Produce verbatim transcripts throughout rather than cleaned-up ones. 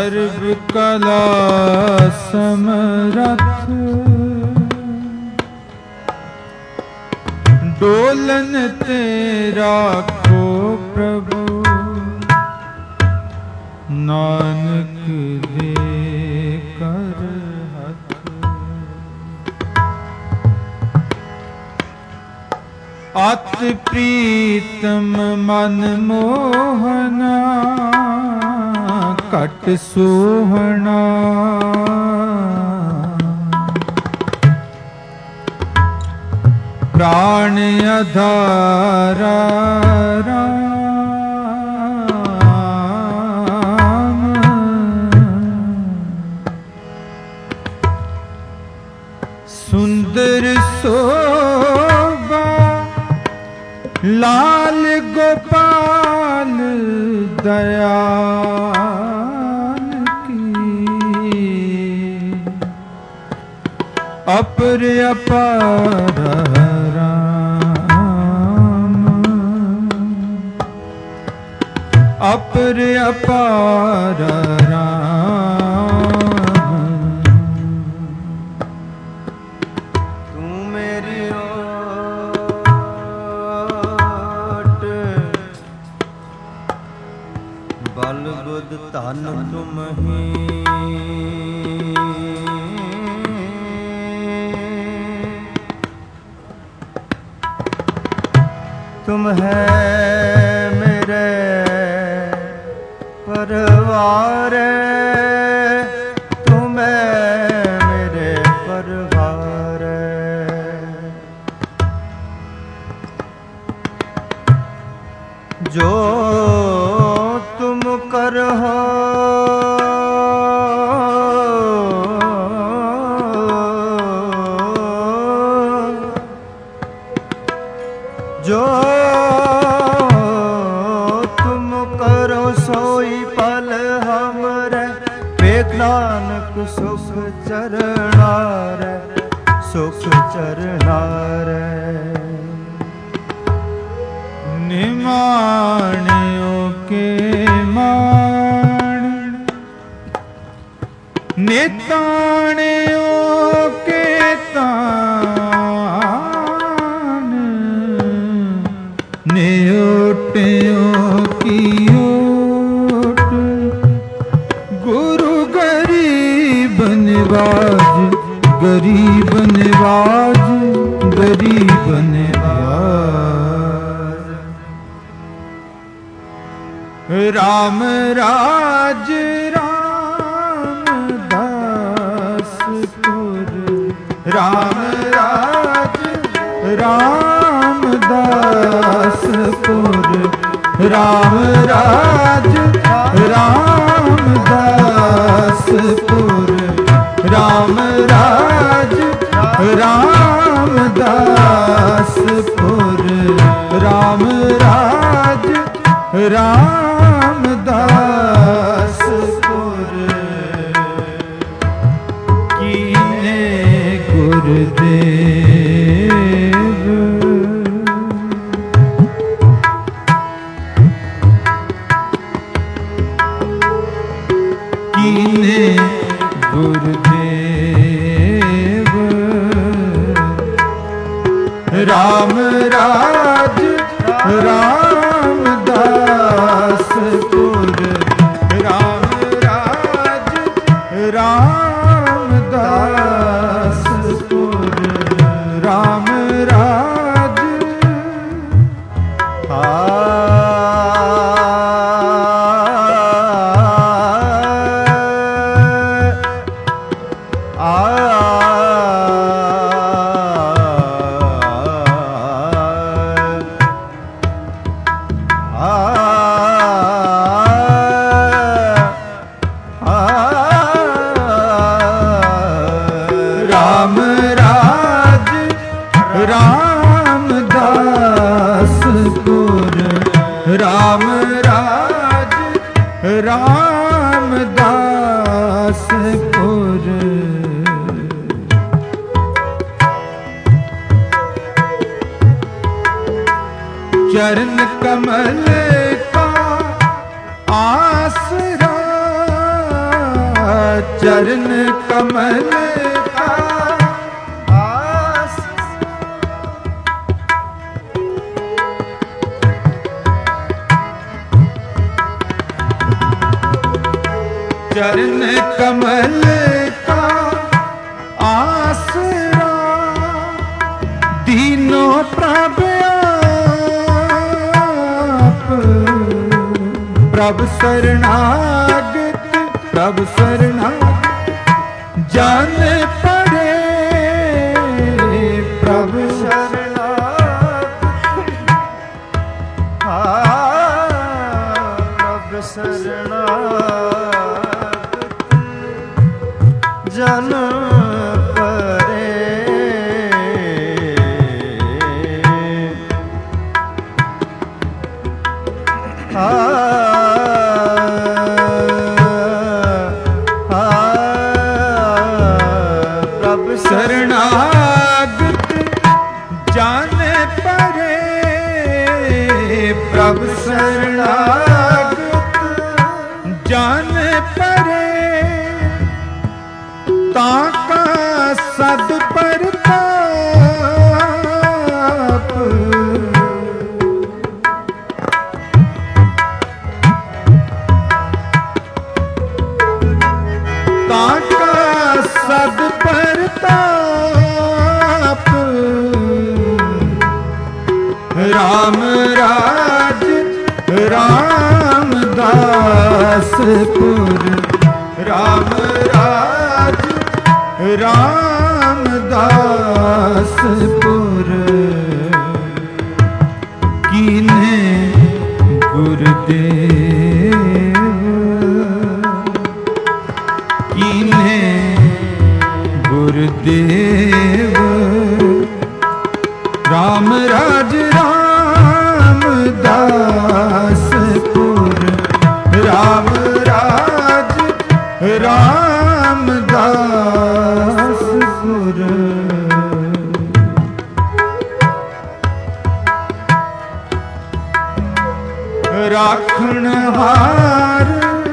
सर्व कला समरथ डोलन तेरा को प्रभु नानक दे कर हथ। अति प्रीतम मन मोहना कट सोहना प्राण अधारा राम सुंदर शोभा लाल गोपाल दयाल की अपर अपार अपर अपार राम। तू मेरी ओट बल बुध धन तुम ही तुम है मेरे परवार तुम्हें मेरे परवार जो तुम करहो जो नानक सुख चरणार सुख चरणार निमाणियों के मान निताणियों के तान नियोटियों की निवाज गरीब निवाज गरीब निवाज राम राज राम दासपुर राम राज राम दासपुर राम राज राम दासपुर राम राज रामदासपुर राम राज रामदासपुर कीने गुरुदेव कीने गुरुदेव राम राज रामदासपुर राम राज रामदासपुर राम राज आ राम राज रामदासपुर चरण कमल का आसरा चरण कमल का आस चरण कमल का आसरा दीनों प्रभ आप प्रभ शरणागत प्रभ शरणागत जान पड़े प्रभ शरणागत प्रभ शरणागत जन परे आ शरणागत जान परे प्रभ शरणागत जान परे ताका सद परताप ताका सद परताप राम राज रामदासपुर राम राज रामदासपुर कीन्हे गुरुदेव कीन्हे गुरुदेव राम राज रामदासपुर राम राज रामदासपुर राखण हार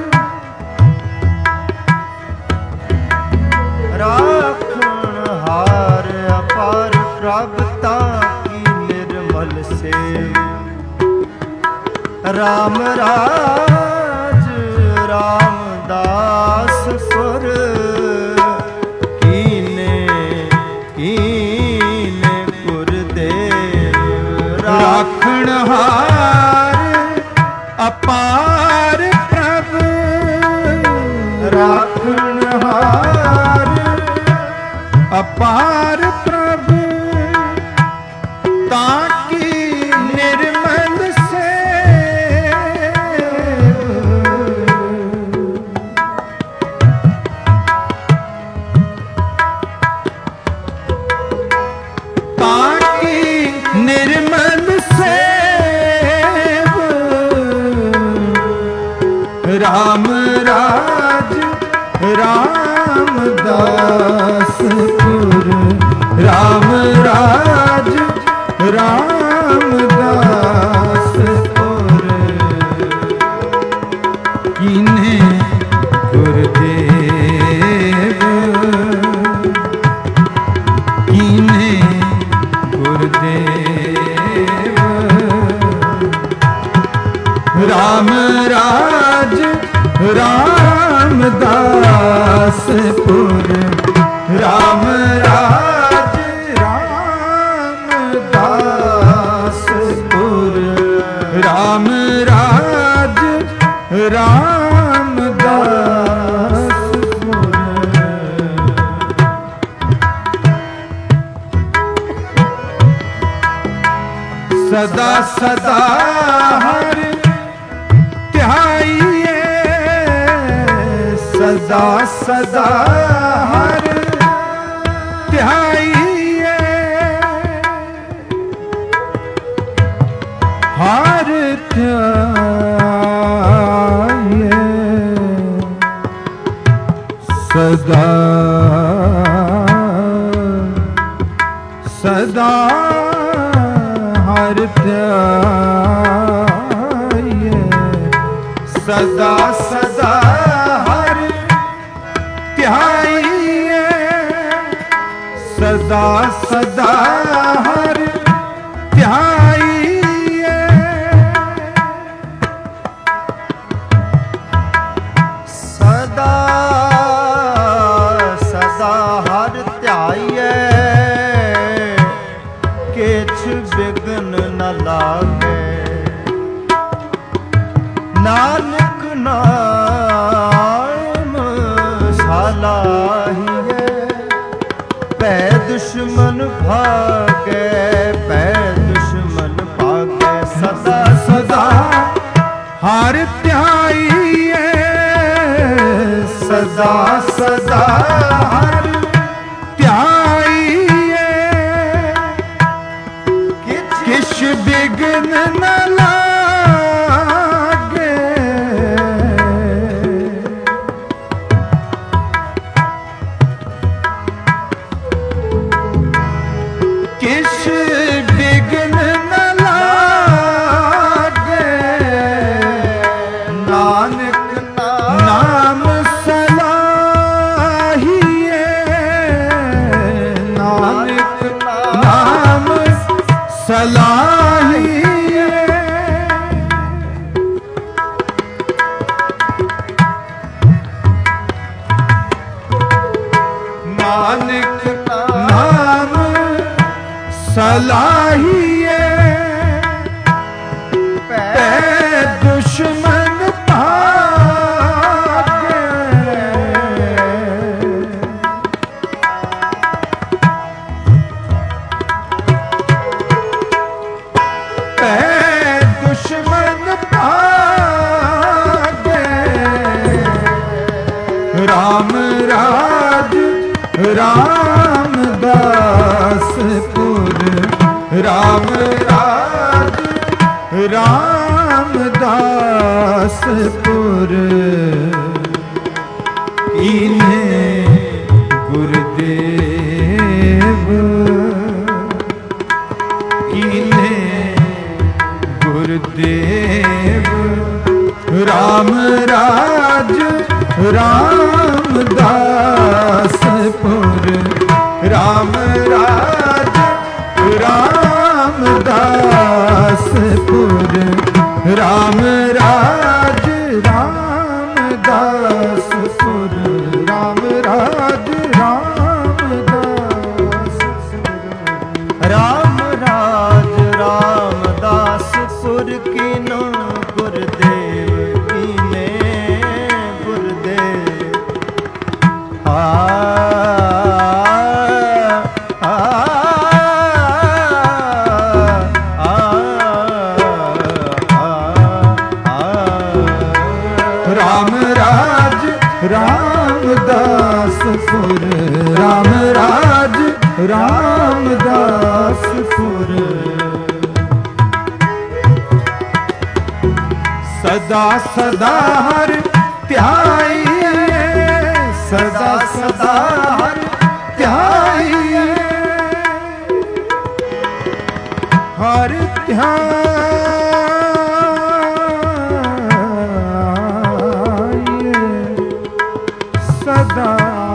राखण हार अपार प्रभता की निर्मल सेव राम राज रामदास सुर कीने कीने गुरुदेव राखण हार अपार प्रभ राखण हार अपार प्रभ ताकि निर्मल सेव ताकि निर्मल सेव राम राज रामदासपुर राम राज रामदासपुर कीन्हे गुरुदेव कीन्हे गुरुदेव राम राज रामदासपुर राम राज रामदासपुर राम राज रामदासपुर सदा सदा हर ध्याइए सदा सदा हर ध्याइए हर ध्याइए सदा सदा हर ध्याइए सदा सदा हर ਸਦਾ ਸਦਾ ਹਰ ਧਿਆਈਏ ਸਦਾ ਸਦਾ ਹਰ ਧਿਆਈਏ ਕਿਛ ਬਿਗਨ ਨ ਲਾਗੇ ਨਾਨਕ ਨਾਮ ਸਲਾਹੀਏ ਪੈ ਦੁਸ਼ਮਨ ਭਾਗੇ ਪੈ ਦੁਸ਼ਮਨ ਭਾਗੇ ਸਦਾ ਸਦਾ ਹਰ ਧਿਆਈਏ ਸਦਾ ਸਦਾ ਹਰ ਧਿਆਈਏ ਕਿਛ ਬਿਗਨ ਨ ਲਾਗੇ ਕਿਛ ਬਿਗਨ ਨ ਲਾਗੇ ਨਾਨਕ ਨਾਮ ਸਲਾਹੀਏ ਨਾਨਕ ਨਾਮ ਸਲਾਹੀਏ ਨਾਨਕ ਨਾਮ ਸਲਾਹੀਏ ਪੈ ਦੁਸ਼ਮਨ ਭਾਗੇ ਪੈ ਦੁਸ਼ਮਨ ਭਾਗੇ ਰਾਮ ਰਾਜ ਰਾਮਦਾਸਪੁਰ ਰਾਮ ਰਾਜ ਰਾਮਦਾਸਪੁਰ ਇਨੇ ਗੁਰਦੇਵ ਇਨੇ ਗੁਰਦੇਵ ਰਾਮ ਰਾਜ ਰਾਮਦਾਸਪੁਰ ਰਾਮ ਰਾਜ ਰਾਮਦਾਸਪੁਰ ਰਾਮ ਰਾਜ ਰਾਮਦਾਸਪੁਰ ਰਾਮ ਰਾਜ ਰਾਮਦਾਸਪੁਰ ਰਾਮ ਰਾਜ ਰਾਮਦਾਸਪੁਰ ਕੀਨੋ ਗੁਰਦੇਵ ਕੀਨੇ ਗੁਰਦੇਵ ਆ ਰਾਮ ਰਾਜ ਰਾਮਦਾਸਪੁਰ ਰਾਮ ਰਾਜ ਰਾਮਦਾਸਪੁਰ ਸਦਾ ਸਦਾ ਹਰ ਧਿਆਈਏ ਸਦਾ ਸਦਾ ਹਰ ਧਿਆਈਏ ਹਰ ਧਿਆਈਏ ਸਦਾ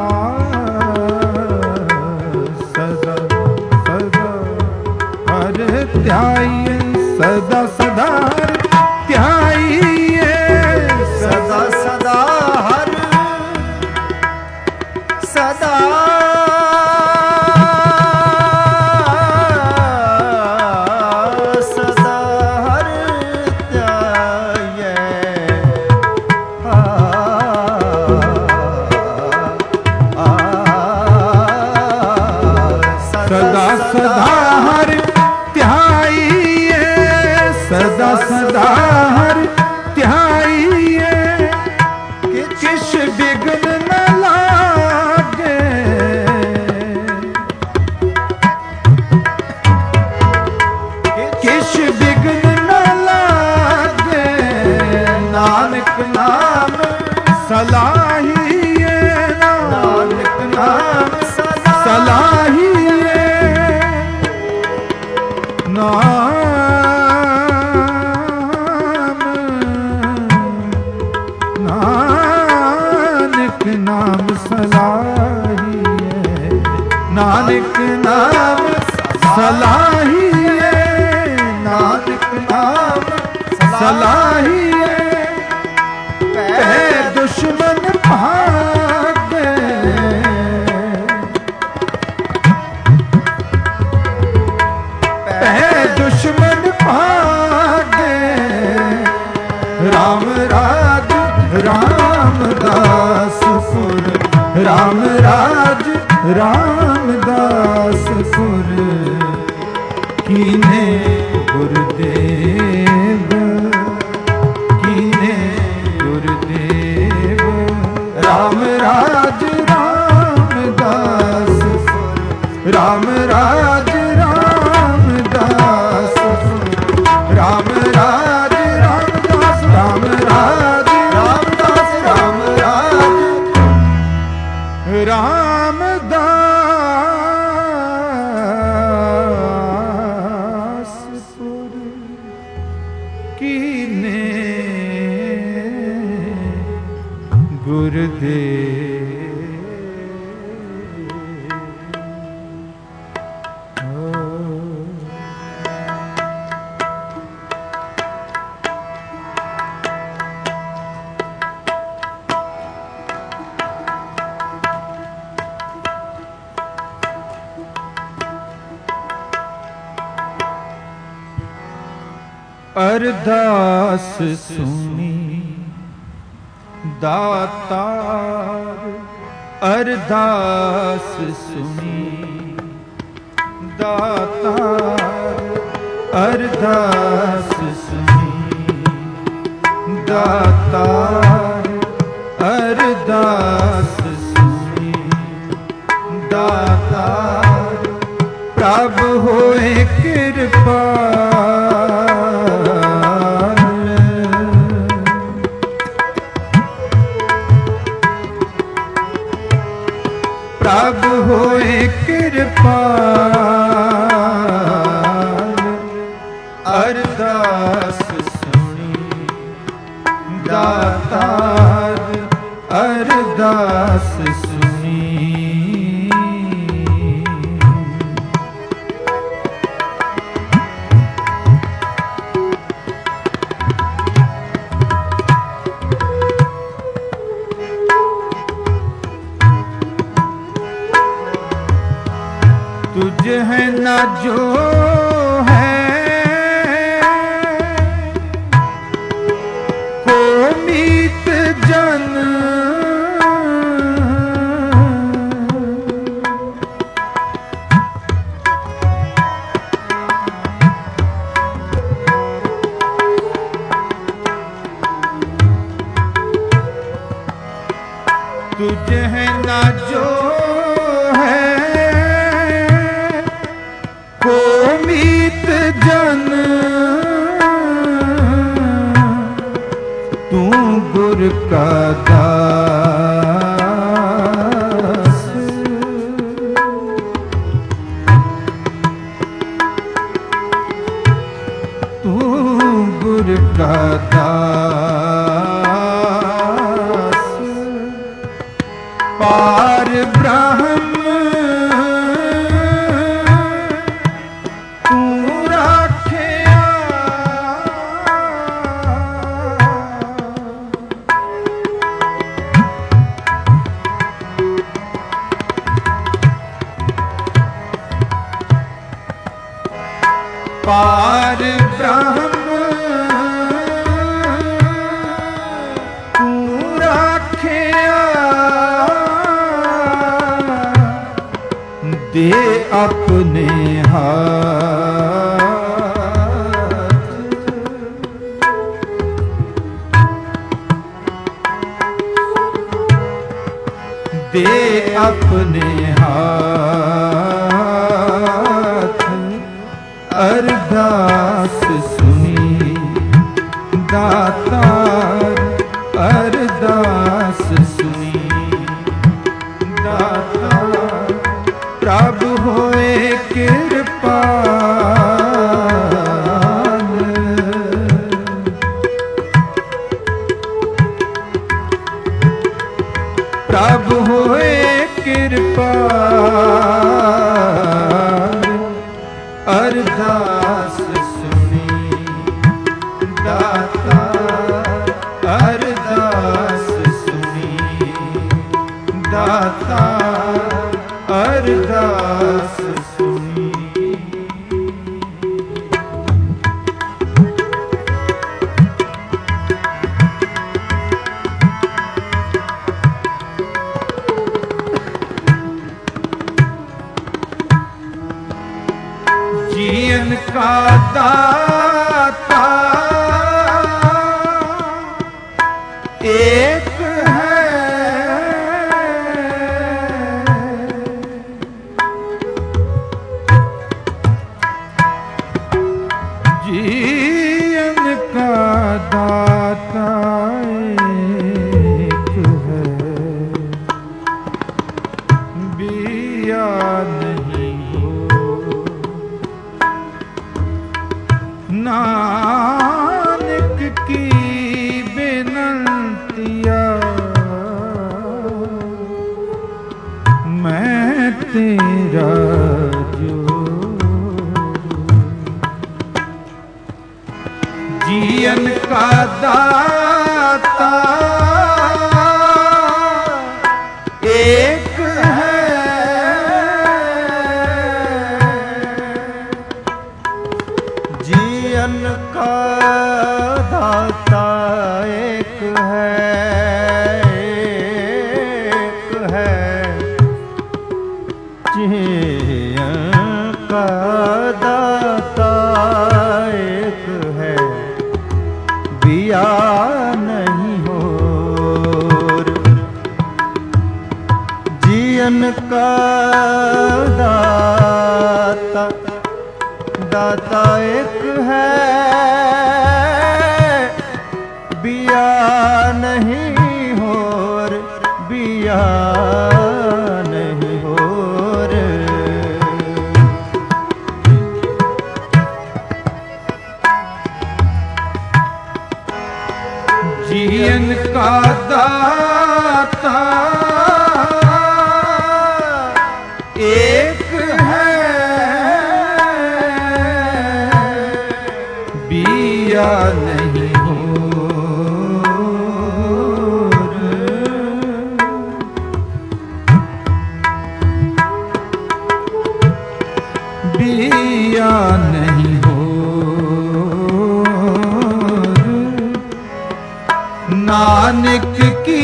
ਸਦਾ ਸਦਾ ਹਰ ਧਿਆਈਏ ਸਦਾ ਸਦਾ ਹਰ ਧਿਆਈਏ ਸਦਾ ਸਦਾ ਹਰ ਸਦਾ ਸਦਾ ਹਰ ਧਿਆਈਏ ਆ ਸਦਾ ਸਦਾ ਹਰ ਧਿਆਈਏ ਸਦਾ ਸਦਾ ਹਰ ਧਿਆਈਏ ਕਿਛ ਬਿਗਨ ਨ ਲਾਗੇ ਕਿਛ ਬਿਗਨ ਨ ਲਾਗੇ ਨਾਨਕ ਨਾਮ ਸਲਾਹੀਏ ਨਾਨਕ ਨਾਮ ਸਲਾਹੀਏ ਨਾਮ सलाहिए पै दुश्मन भागे पै दुश्मन भागे राम राज रामदासपुर राम राज रामदासपुर कीने गुरुदेव कीने गुरुदेव राम राज रामदासपुर राम राज रामदासपुर राम राज रामदास राम राज रामदास राम राज रामदासपुर कीने गुरुदेव अरदास सुनी दातार अरदास सुनी दातार अरदास सुनी दातार अरदास सुनी दातार प्रभु होए कृपा प्रभु होए कृपाल अरदास सुनी दातार अरदास सुनी तुझ है न जो है को मीत जन तुझ है न जो जन तू गुर का दास तू गुर का दास पार ब्रह्म पार ब्रह्म तू राखिया दे अपने हाथ दे अपने हाथ अरदास सुनी दातार अरदास सुनी दातार प्रभु होए कृपाल प्रभु होए कृपाल अरदास सुनी दाता अरदास सुनी, दाता अरदास सुनी। जीवन का दाता एक है, जीवन का दाता एक है, बिया नहीं नानक की बेनंतिया, मैं तेरा जो जीवन का दाता एक है, जीवन का दाता एक है, एक है, जीवन का दाता एक है, बिया नहीं होर। जीवन का दाता दाता एक है, बिया नहीं होर, बिया नहीं होर। जीवन का दाता एक है, बिया नहीं होर, बिया नहीं होर। नानक की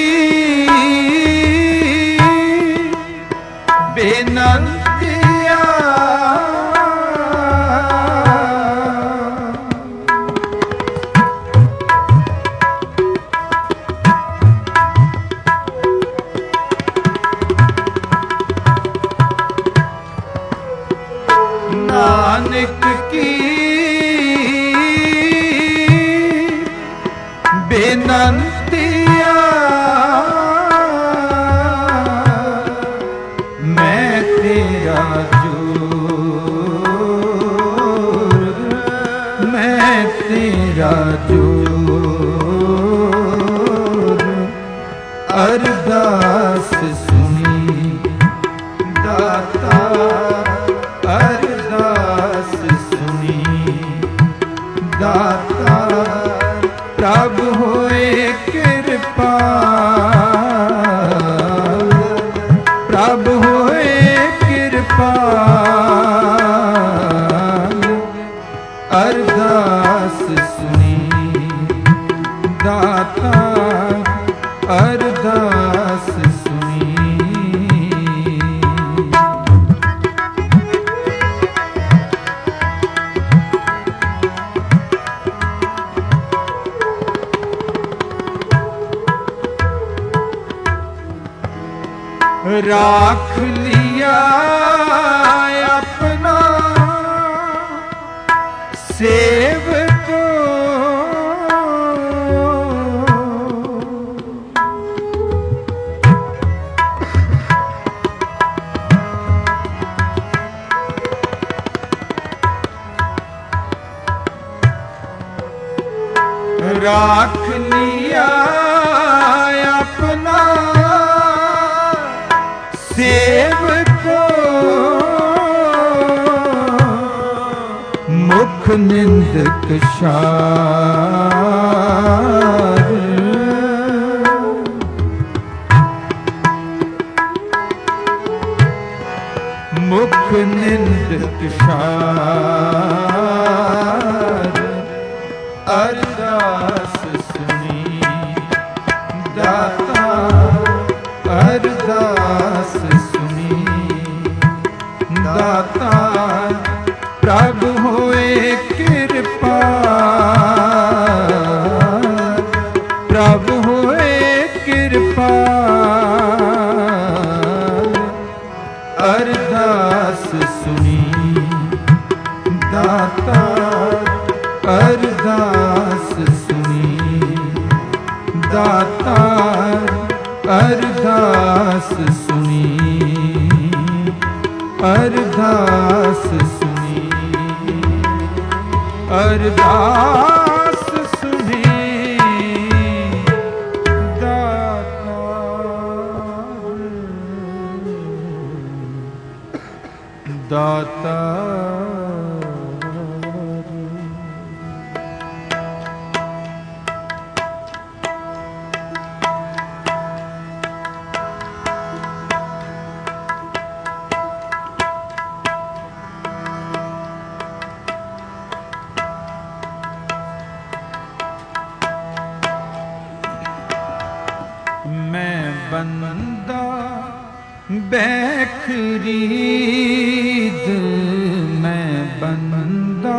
बेनंतिया, नानक की बेनंतिया, मैं तेरा जोर, मैं तेरा जोर अरदास सुनी, दाता अरदास सुनी, दाता प्रभु होए कृपाल, प्रभु होए कृपाल, अरदास सुनी, दाता अरदास सुनी। राख लिया अपना सेवक, राख लिया अपना सेवक, मुख ਮੁਖ ਨਿੰਦਕ ਸ਼ਾਰ ਮੁਖ ਨਿੰਦਕ ਸ਼ਾਰ ਅਰਦਾਸ ਸੁਣੀ ਦਾਤਾ ਅਰਦਾਸ ਸੁਣੀ ਦਾਤਾ ਪ੍ਰਭ ਹੋਏ ਕਿਰਪਾ ਪ੍ਰਭ ਹੋਏ ਕਿਰਪਾ ਅਰਦਾਸ ਸੁਣੀ ਦਾਤਾ ਅਰਦਾਸ ਸੁਣੀ ਦਾਤਾ ਅਰਦਾਸ ਸੁਣੀ ਅਰਦਾਸ ਸੁਣੀ ਅਰਦਾਸ ਸੁਣੀ ਦਾਤਾ ਦਾਤਾ ਮੈਂ ਬੰਦਾ ਬੈਖਰੀਦ ਮੈਂ ਬੰਦਾ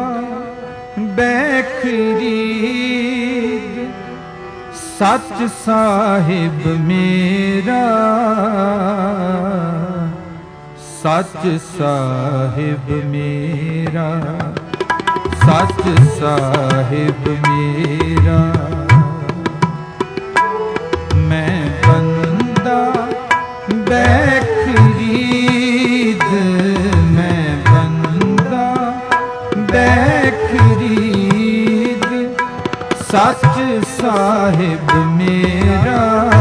ਬੈਖਰੀਦ ਸੱਚ ਸਾਹਿਬ ਮੇਰਾ ਸੱਚ ਸਾਹਿਬ ਮੇਰਾ ਸੱਚ ਸਾਹਿਬ ਮੇਰਾ ਮੈਂ ਬੰਦਾ ਬੈਖਰੀਦ ਮੈਂ ਬੰਦਾ ਬੈਖਰੀਦ ਸੱਚ ਸਾਹਿਬ ਮੇਰਾ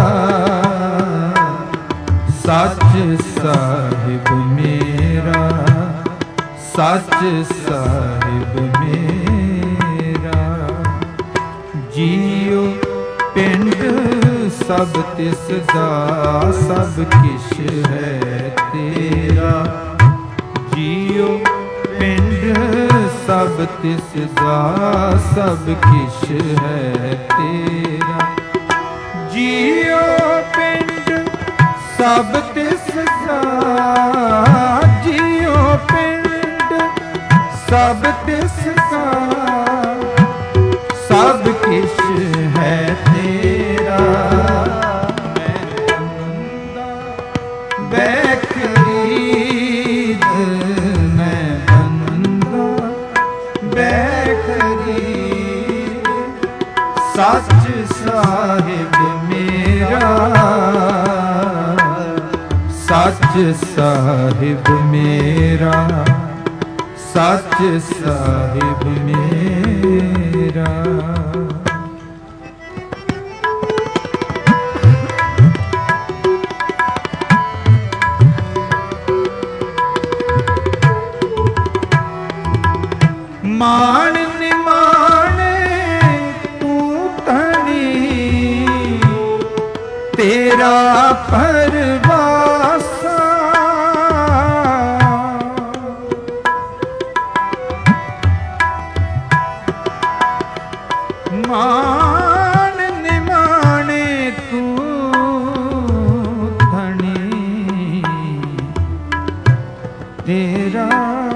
ਸੱਚ ਸਾਹਿਬ ਮੇਰਾ ਸੱਚ ਸਾਹਿਬ ਮੇਰਾ ਜੀਉ ਪਿੰਡ ਸਭ ਤਿਸ ਦਾ ਸਭ ਕਿਛ ਹੈ ਤੇਰਾ ਜੀਉ ਪਿੰਡ ਸਭ ਤਿਸ ਦਾ ਸਭ ਕਿਛ ਹੈ ਤੇਰਾ ਜੀਉ ਪਿੰਡ ਸਭ ਤਿਸ ਦਾ ਜੀਉ ਪਿੰਡ ਸਭ ਤਿਸ ਦਾ ਸਭ ਕਿਛ ਹੈ ਤੇਰਾ ਮੈਂ ਬੰਦਾ ਬੈਖਰੀਦ ਮੈਂ ਬੰਦਾ ਬੈਖਰੀਦ ਸੱਚ ਸਾਹਿਬ ਮੇਰਾ ਸੱਚ ਸਾਹਿਬ ਮੇਰਾ ਸੱਚ ਸਾਹਿਬ ਮੇਰਾ ਮਾਣ ਨਿਮਾਣੇ ਤੂੰ ਧਣੀ ਤੇਰਾ ਪਰਵਾਸਾ ਮਾਣ ਨਿਮਾਣੇ ਤੂੰ ਧਣੀ ਤੇਰਾ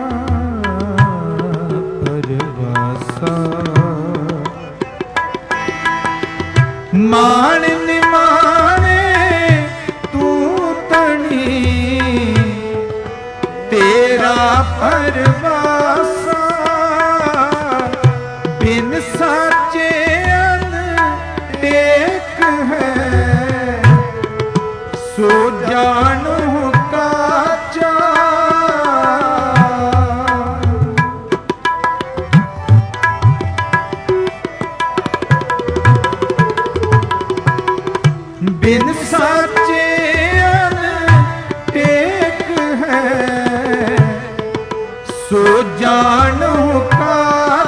ਮਾਣ ਨਿਮਾਣੇ ਤੂੰ ਧਣੀ ਤੇਰਾ ਪਰਵਾਸਾ ਬਿਨ ਸਾਚੇ ਅਨਟੇਕ ਹੈ ਸੋ ਜਾਣੂ ਕਾਚਾ ਬਿਨ ਸਾਚੇ ਅਨਟੇਕ ਹੈ ਸੋ ਜਾਣੂ ਕਾਚਾ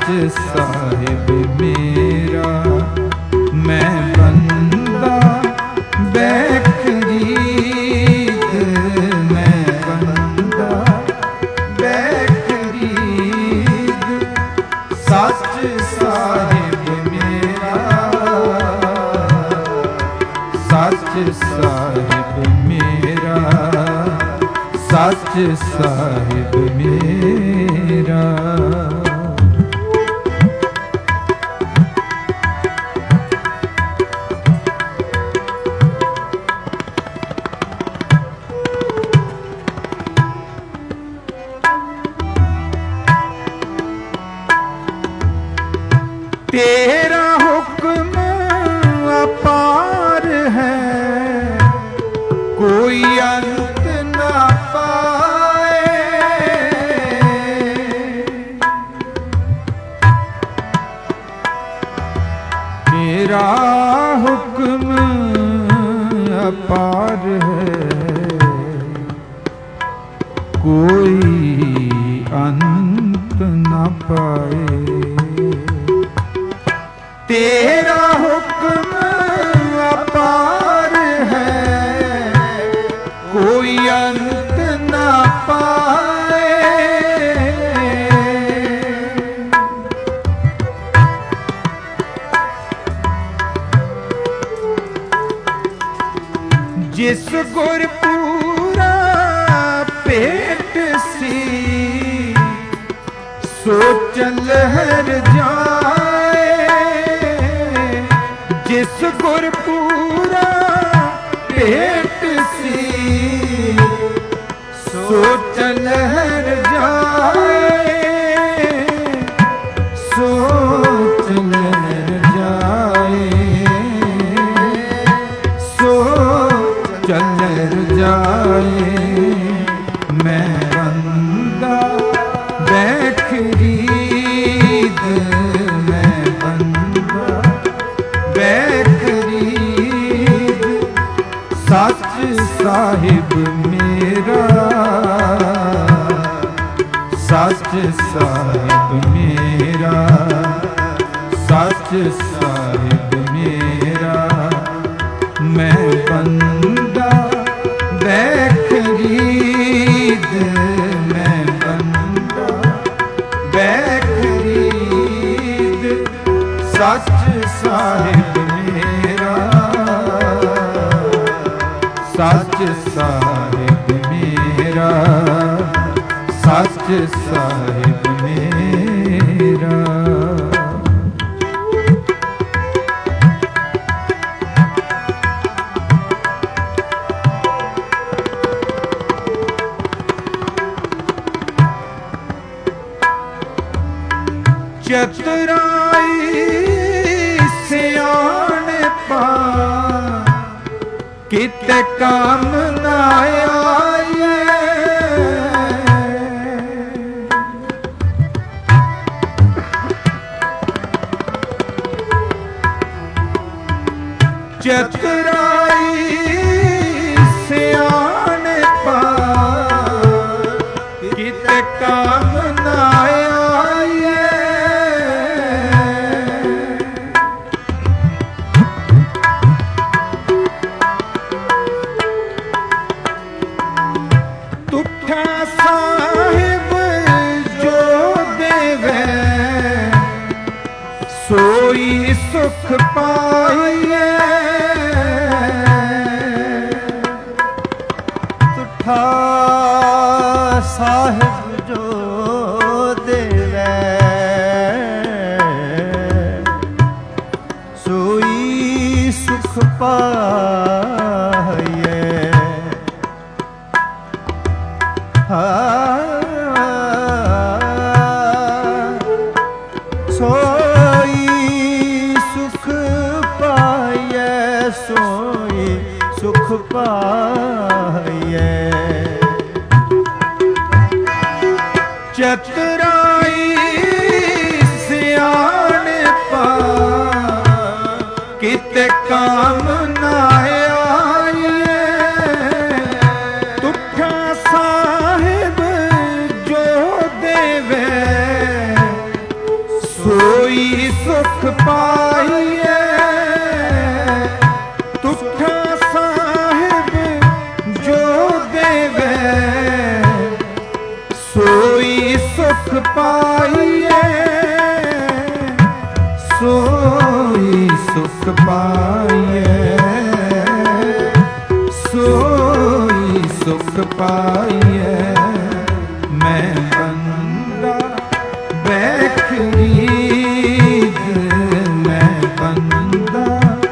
साहिब मेरा मैं बंदा बैखरीद, मैं बंदा बैखरीद। सच साहिब मेरा, सच साहिब मेरा, सच साहिब मेरा। तेरा हुक्म अपार है, कोई अंत ना पाए। तेरा हुक्म अपार है, कोई अंत ना पाए। तेरा हुक्म अपार है, कोई अंत ना पाए। जिस गुरपुरा पेट सी, सो चल हर जाए। जिस गुरपुरा पेट सी, सो चल हर जाए, सो चल हर जाए, सो चल हर जाए। मैं बंदा बैखरीद, मैं बंदा बैखरीद। सच साहिब मेरा, सच साहिब मेरा, सच साहिब मेरा। मैं बंदा बैखरीद, मैं बंदा बैखरीद। सच साहिब मेरा, सच साहिब मेरा, सच साहिब मेरा। चतुराई सियाणपा किते काम ना आए। चतुराई सियाणपा किते काम ना आए। तुठा साहिब जो देवे, सोई सुख पाइए। तुठा साहिब जो देवे, सोई सुख पाइए। सोई सुख पाइए, सोई सुख पाइए। चतुराई सियाणपा किते काम ना आए। तुठा साहिब जो देवे, सोई सुख पाइए तुठा साहिब जो देवे सोई सुख पाइए सोई सुख पाइए सोई सुख पाइए मैं बंदा बैखरीद मैं बंदा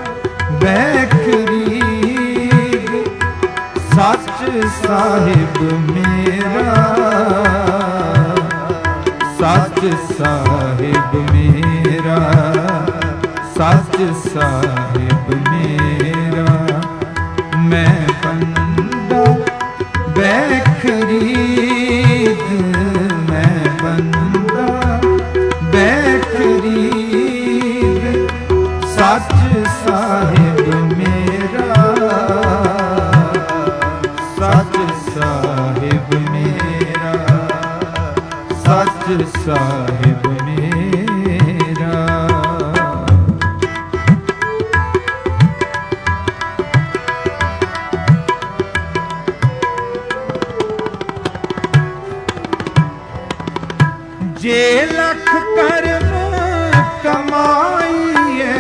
बैखरीद सच साहिब मेरा सच साहिब मेरा सच साहिब मेरा मैं बंदा बैखरीद मैं बंदा बैखरीद सच साहिब मेरा सच साहिब मेरा सच साहिब मेरा। जे लख कर्म कमाइए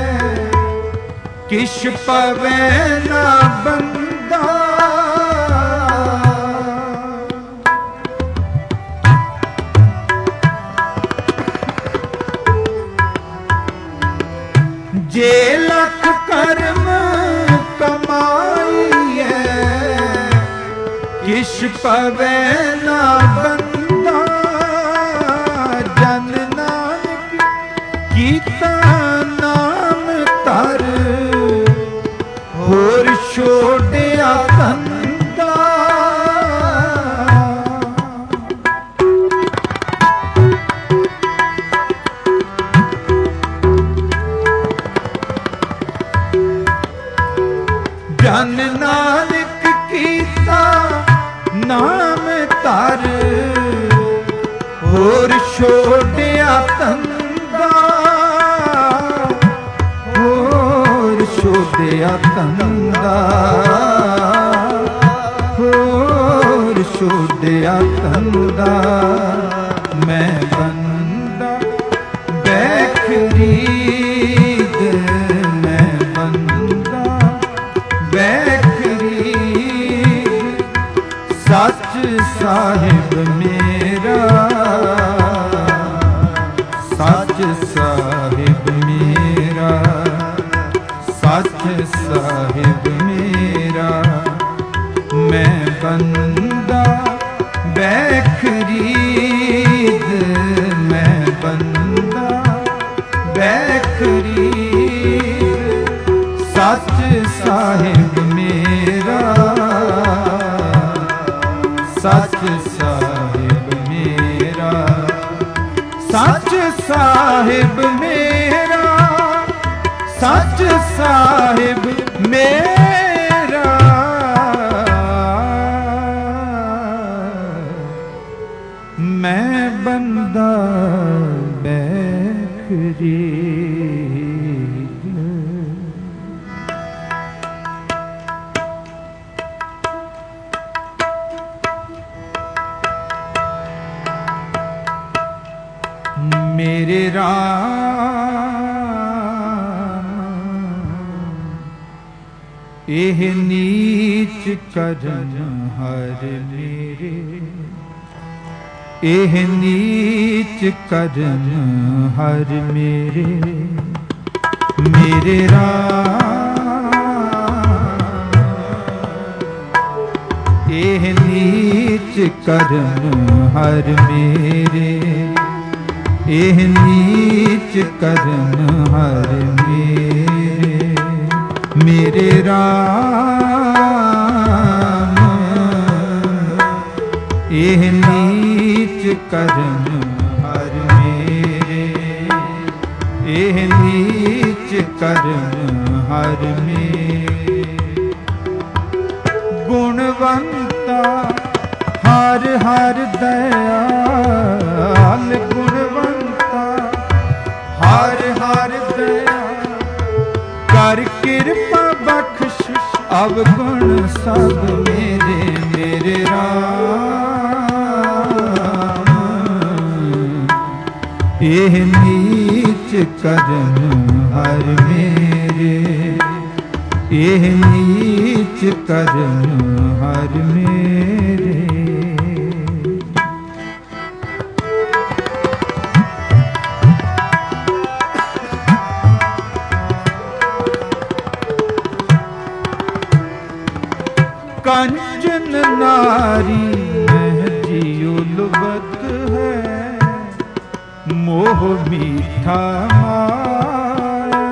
किश पवे ना बंदा जे लख कर्म कमाइए किश पवे ना बंदा जन नानक कीता नाम तर होर छोड़िया धंधा जन नानक कीता नाम तर होर छोड़िया धंधा होर छोड़िया धंधा होर छोड़िया धंधा मैं बंदा बैखरीद मैं बंदा बैखरीद सच साहिब मेरा सच साहिब मेरा सच साहिब मेरा मैं बंदा बैखरीद मैं बंदा बैखरीद सच साहिब मेरा सच साहिब मेरा सच साहिब मेरा सच साहिब मेरा मैं बंदा बैखरीद। मेरे राम एह नीच करन हर मेरे एह नीच करन हर मेरे मेरे राम एह नीच करन हर मेरे एह नीच करन हर मेरे मेरे राम एह नीच करन हर मेरे एह नीच करन हर मेरे गुणवंता हर हर दयाल गुणवंता अवगुण सब मेरे मेरे राम। एह नीच करम हर मेरे, एह नीच करम हर मेरे। कंचन नारी में जियो लुबत है, मोह मीठा माया।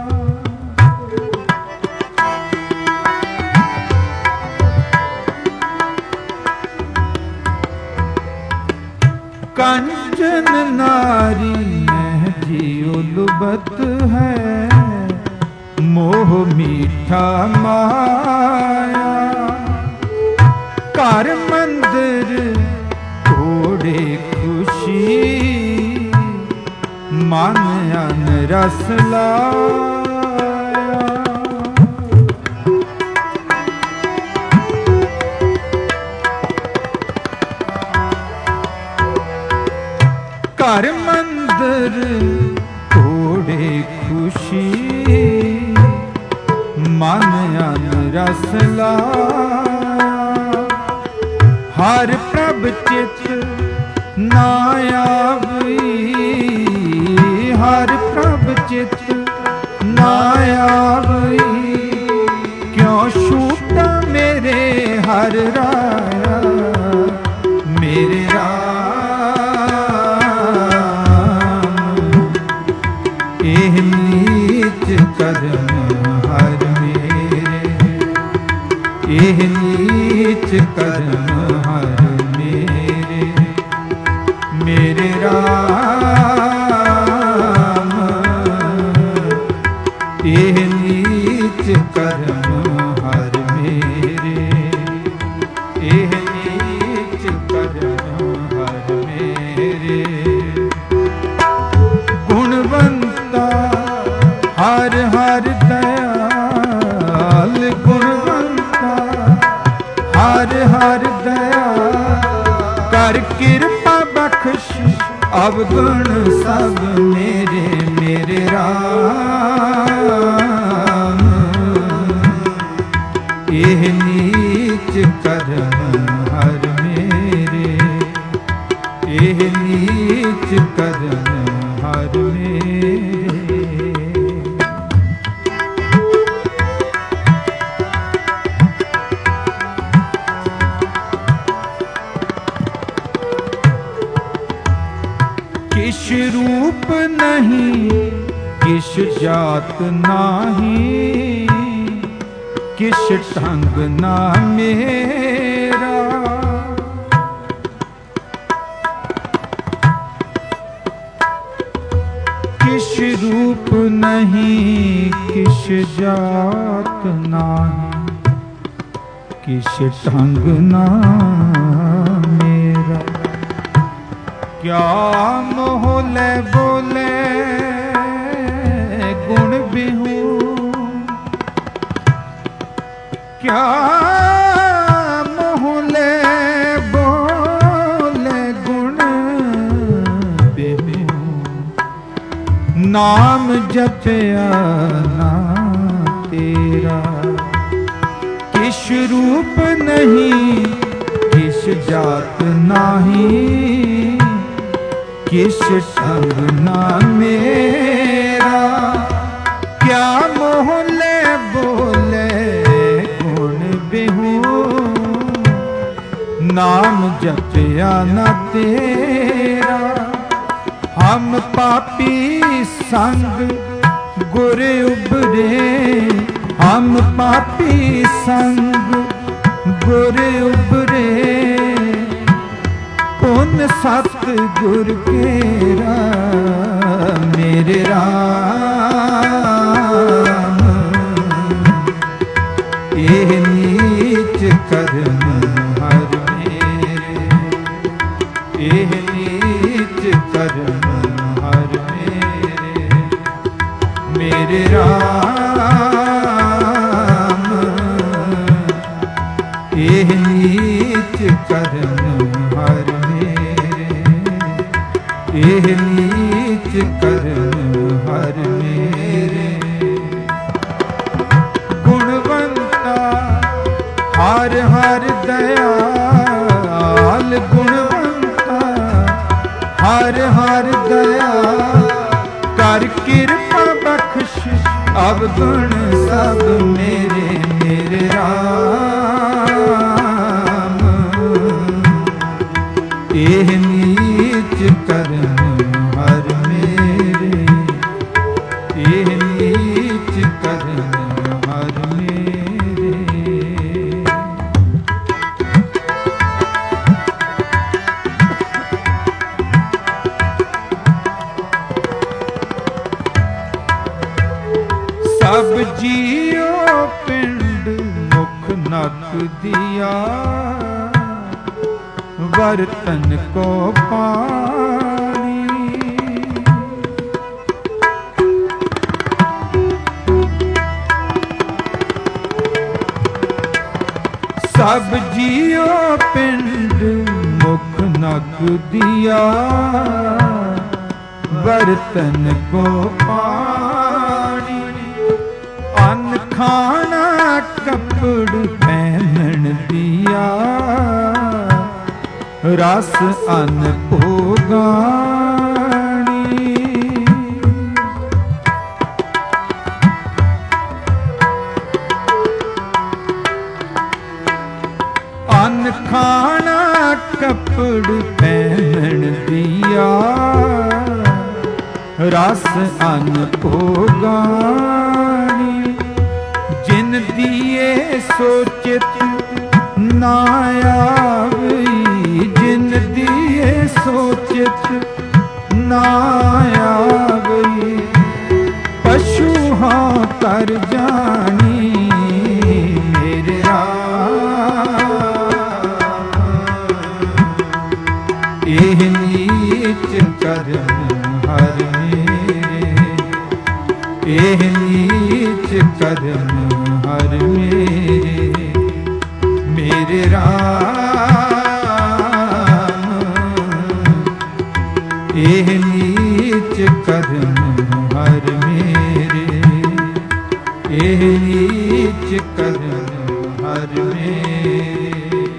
कंचन नारी में जियो लुबत है, मोह मीठा माया। घर मंदिर घोड़े खुशी, मन अन रस लाया। घर मंदिर घोड़े खुशी, मन अन रस लाया। हर प्रभ चित ना आवई, हर प्रभ चित ना आवई। क्यों छूटा मेरे हर राया, मेरे राम। एह नीच करम हर मेरे, एह नीच करम मेरे राम। एह नीच करम हर मेरे, एह नीच करम हर मेरे। गुणवंता हर हर दयाल, गुणवंता हर हर दयाल। कर कृपा बख्श अवगुण सब मेरे मेरे राम। एह नीच करम हर मेरे, एह नीच करम हर मेरे। किस रूप नहीं किस जात नाही, किस ढंग ना मेरा। किस रूप नहीं किस जात नाही, किस ढंग ना मेरा। क्या मोहले बोले गुण बिहू, क्या मोहले बोले गुण बिहू। नाम जपया ना तेरा, किस रूप नहीं किस जात नाही, किस ढंग ना मेरा। क्या मोहले बोले गुण बिहू, नाम जपया न तेरा। हम पापी संग गुर उबरे, हम पापी संग गुर उबरे। पुन सत गुर केरा मेरे राम। एह नीच करम हर मेरे, एह नीच करम हर मेरे मेरे राम। ਇਹ ਨੀਚ ਕਰਮ ਹਰ ਮੇਰੇ। ਗੁਣਵੰਤਾ ਹਰ ਹਰ ਦਇਆਲ, ਗੁਣਵੰਤਾ ਹਰ ਹਰ ਦਇਆਲ, ਕਰ ਕਿਰਪਾ ਬਖਸ਼ ਅਵਗੁਣ ਸਭ ਮੇਰੇ ਮੇਰੇ ਰਾਮ। ਇਹ ਨੀਚ ਕਰਮ ਹਰ ਮੇਰੇ, ਇਹ ਨੀਚ ਕਰਮ ਹਰ ਮੇਰੇ। ਸਭ ਜੀਓ ਪਿੰਡ ਮੁਖ ਨਕ ਦਿਆ, ਬਰਤਨ ਕੋ ਪਾਣੀ। ਸਭ ਜੀਓ ਪਿੰਡ ਮੁਖ ਨਕ ਦਿਆ, ਬਰਤਨ ਕੋ ਪਾਣੀ। ਅੰਨ ਖਾਣਾ ਕੱਪੜ ਪਹਿਨਣ ਦਿਆ, ਰਸ ਅਨ ਭੋਗਾਣੀ। ਅੰਨ ਖਾਣਾ ਕੱਪੜ ਪਹਿਨਣ ਦਿਆ, ਰਸ ਅਨ ਭੋਗਾਣੀ। ਜਿਨ ਦੀਏ ਸੋਚਿਤ ਨਾ ਆਵਈ, ਜਿਨ ਦੀਏ ਸੋਚਿਤ ਨਾ ਆਵਈ। ਪਸ਼ੂ ਹਾਂ ਕਰ ਜਾਣੀ ਮੇਰੇ ਰਾਮ। ਇਹ ਨੀਚ ਕਰਮ ਹਰ ਮੇਰੇ, ਇਹ ਨੀਚ ਕਰਮ ਹਰ ਮੇਰੇ ਮੇਰੇ ਰਾਮ। ਇਹ ਨੀਚ ਕਰਮ ਹਰ ਮੇਰੇ, ਇਹ ਨੀਚ ਕਰਮ ਹਰ ਮੇਰੇ।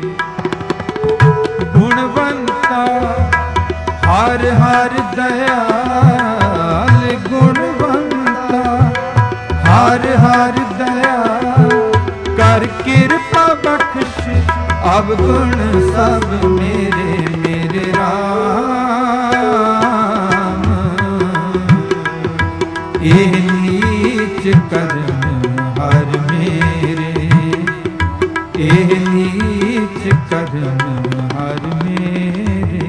ਗੁਣਵੰਤਾ ਹਰ ਹਰ ਦਇਆਲ, ਗੁਣਵੰਤਾ ਹਰ ਹਰ ਦਇਆਲ, ਕਰ ਕਿਰਪਾ ਬਖਸ਼ ਅਵਗੁਣ ਸਭ ਮੇਰੇ ਮੇਰੇ ਰਾਮ। ਇਹ ਨੀਚ ਕਰਮ ਹਰ ਮੇਰੇ, ਇਹ ਨੀਚ ਕਰਮ ਹਰ ਮੇਰੇ।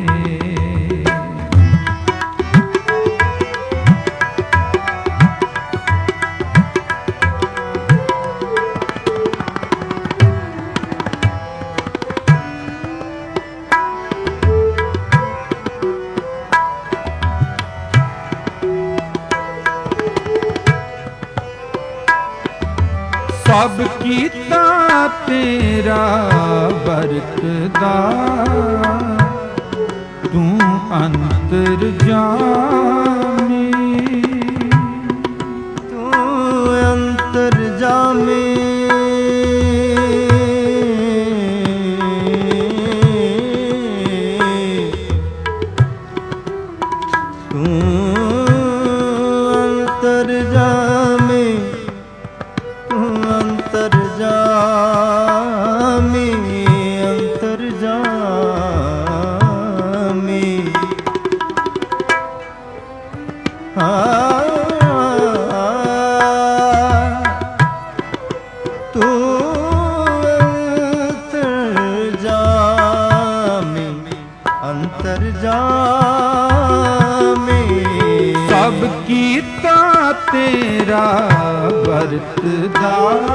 ਸਭ ਕੀਤਾ ਤੇਰਾ ਵਰਤਦਾ, ਤੂੰ ਅੰਤਰ ਜਾਮੀ। ਤੂੰ ਅੰਤਰ ਜਾਮੀ, ਤੂੰ ਅੰਤਰ ਜਾਮੀ, ਅੰਤਰ ਜਾਮੀ, ਅੰਤਰ ਜਾਮੀ। ਤੂੰ ਅੰਤਰ ਜਾਮੀ, ਅੰਤਰ ਜਾਮੀ। ਸਭ ਕੀਤਾ ਤੇਰਾ ਵਰਤਦਾ,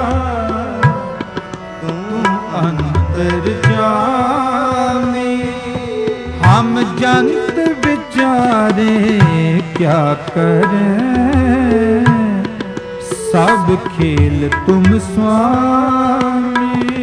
ਤੂੰ ਅੰਤਰ ਜਾਮੀ। ਹਮ ਜੰਤ ਵਿਚਾਰੇ ਕਿਆ ਕरें, सब खेल तुम स्वामी।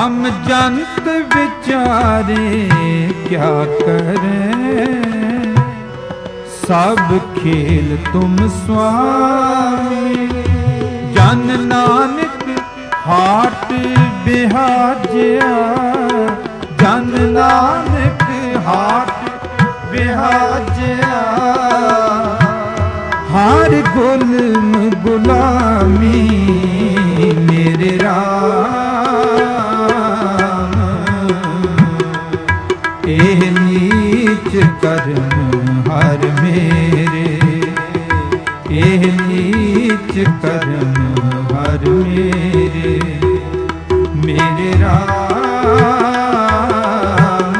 हम जंत विचारे क्या करें, सब खेल तुम स्वामी। जन नानक हाट बिहाजिया, जन नानक हाट बिहाजिया। हार गुलाम गुलामी मेरे राम, एह नीच कर्म हर मेरे, एह नीच कर्म हर मेरे, मेरे राम।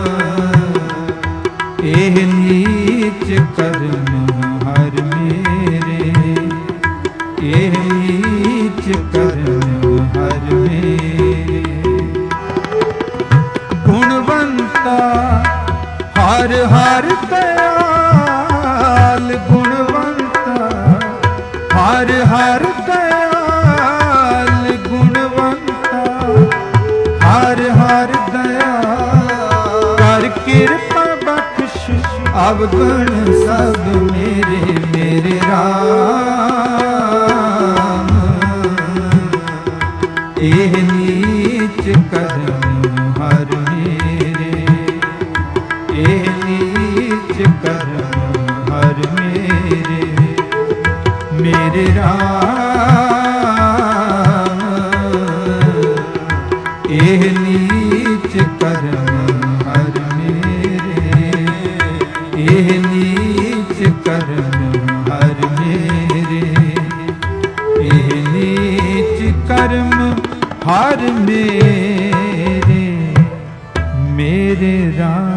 एह नीच कर्म हर मेरे, एह नीच कर्म हर मेरे। गुणवंता हर हर दयाल, गुणवंता हर हर दयाल, गुणवंता हर हर दयाल। कर कृपा बख्श अवगुण सब मेरे, मेरे राम। एह नीच कर्म हर मेरे, एह नीच कर्म हर मेरे, मेरे राम। एह नीच कर्म हर मेरे, एह नीच कर्म हर मेरे, एह नीच कर्म हर मेरे, मेरे राम।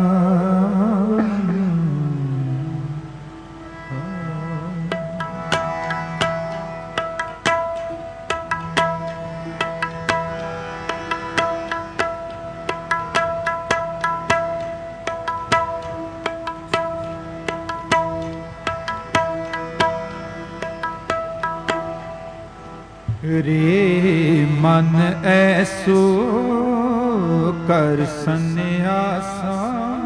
रे मन ऐसो कर सन्यासा,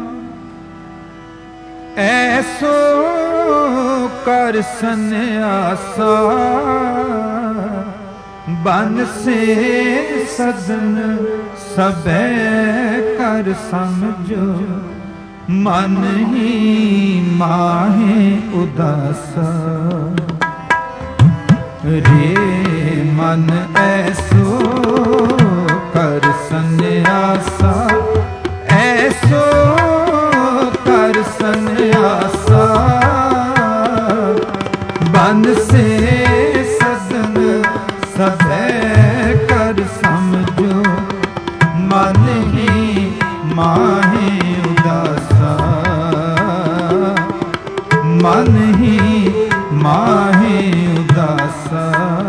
ऐसो कर सन्यासा। बन से सदन सबे कर समझो, मन ही माहे उदासा। रे मन ऐसो कर सन्यासा, ऐसो कर सन्यासा। बन से सदन सबे कर समझो, मन ही माहे उदासा, मन ही माहे उदासा।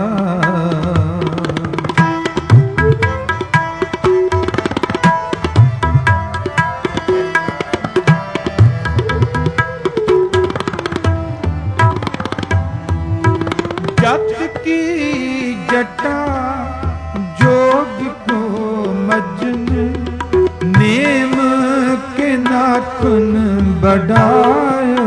जत की जटा जोग को मजन, नेम के नाखुन बढ़ायो।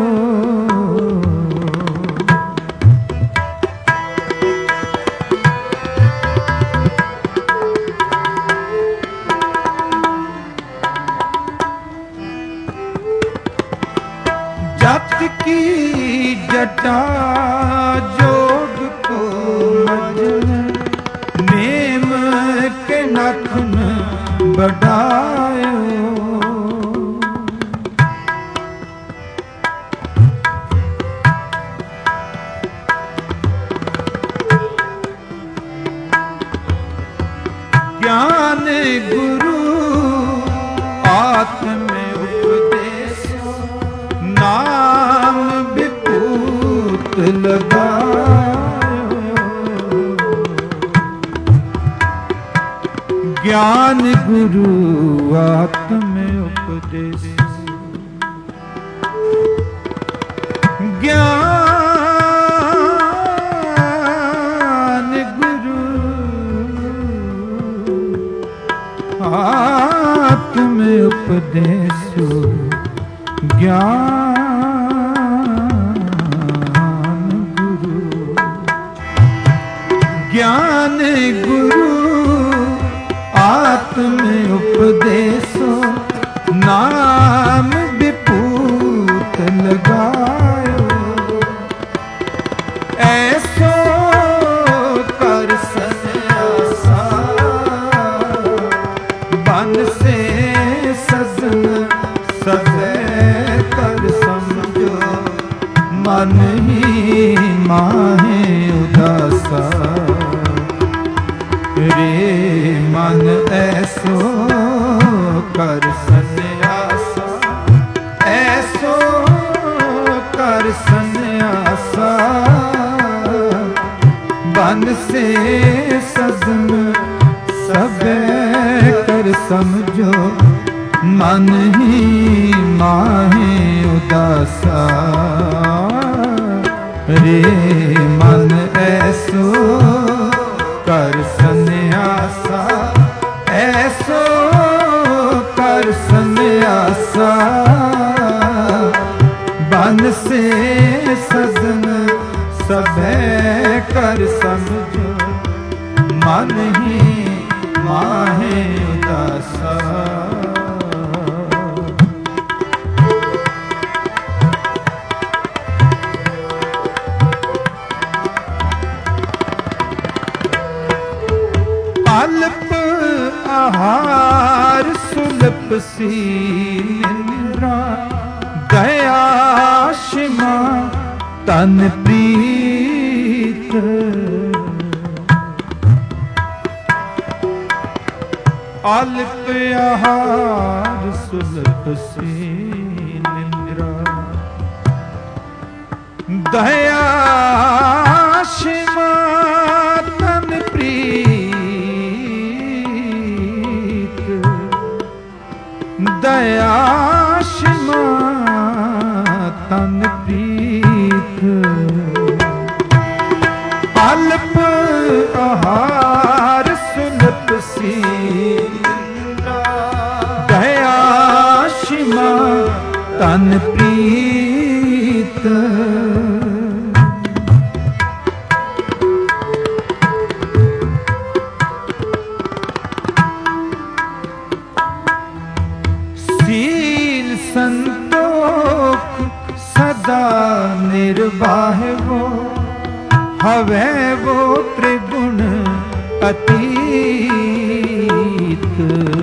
जत की जटा जोग को मजन, नेम के नखन बढ़ायो। ज्ञान गुरु आत्म नाम विभूत लगायो। ज्ञान गुरु आत्म उपदेश, ज्ञान गुरु आत्म उपदेशो ज्ञान गुरु। ज्ञान गुरु आत्म उपदेशो नाम विभूत लगायो। ऐसो कर सन्यासा बन से सजन सदै कर समझो। मन ही माहे उदासा रे मन ऐसो कर सन्यासा। ऐसो कर सन्यासा बन से सजन सबे कर समझो। मन ही माहे उदासा रे मन ऐसो कर सन्यासा। ऐसो कर सन्यासा बन से सजन सबे कर समझो। मन ही माहे उदासा। अल्प आहार सुलभ सी निद्रा दया क्षमा तन प्रीत। अल्प आहार सुलभ सी निद्रा दया क्षमा तन प्रीत। दया क्षमा तन प्रीत। अल्प आहार सुलभ सी दया क्षमा तन प्रीत। शील संतोख सदा निर्वाह वो हवे वो त्रिगुण अतीत।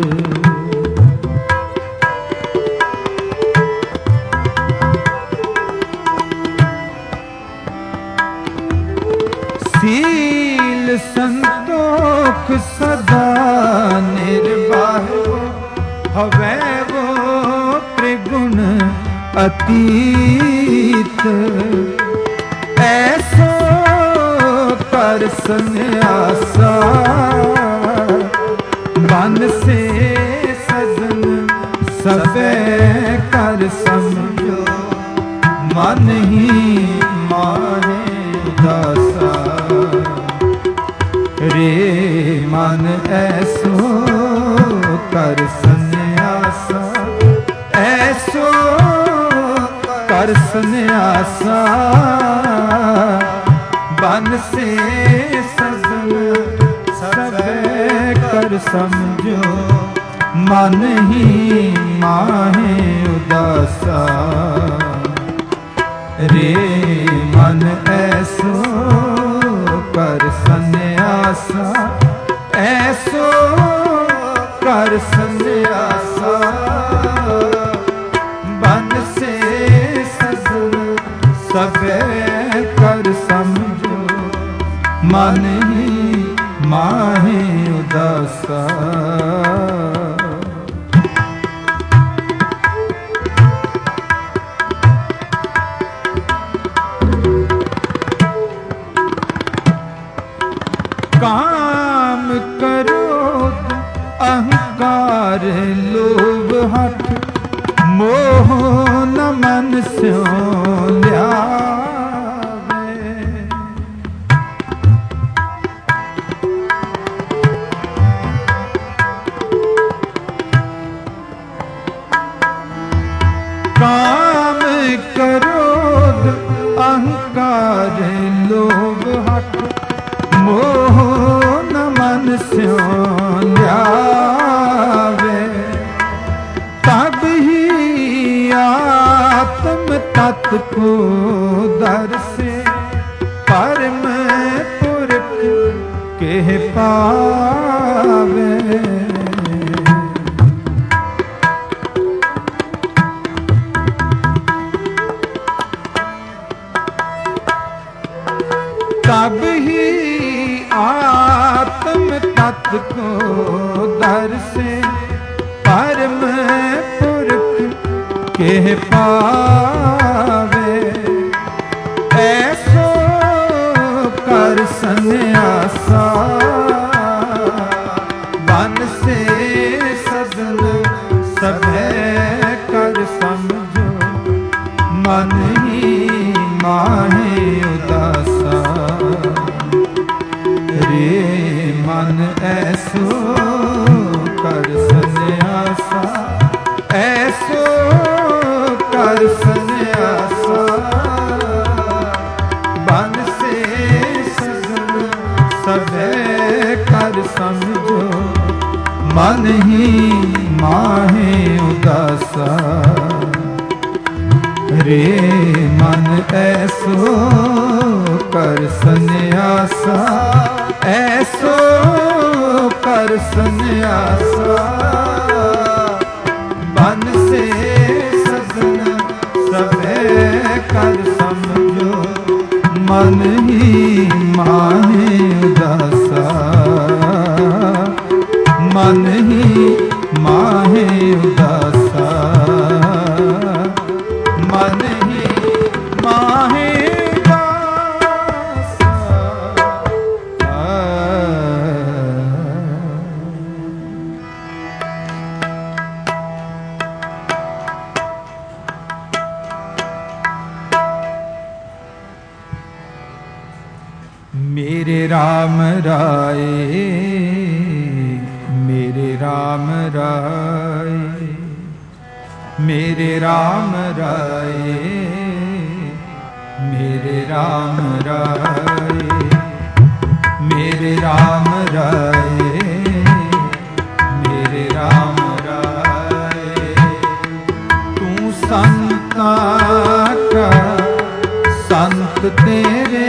शील संतोख सदा निर्वाह हवे वो त्रिगुण अतीत। ऐसो कर सन्यासा बन से सजन सबे कर समझो। मन ही माहे उदासा रे मन ऐसो कर सन्यासा। ऐसो कर सन्यासा बन से सजन सबे कर समझो। मन ही माहे उदासा रे मन ऐसो कर सन्यासा। ऐसो कर सन्यासा बन से सजन सबे कर समझो। मन ही माहे उदासा। काम क्रोध अहंकार लोभ हठ मोह न मन स्यों ल्यावे। पावे। तब ही आत्म तत्व को दर्शे परम पुरख के पावे। ऐसो कर सन्यासा बन से सदन सभे कर समझो मन ही माहे उदासा। रे मन ऐसो कर सन्यासा ऐसो कर सन्यासा बन से सजन सभे कर समझो मन ही माहे उदासा। रे मन ऐसो कर सन्यासा ऐसो कर सन्यासा बन से सजन सभे कर समझो मन ही माहे उदासा। मन ही माहे उदासा मन ही माहे उदासा। मेरे राम राय मेरे राम राय मेरे राम राय मेरे राम राय मेरे राम राय मेरे राम राय। तू संता का संत तेरे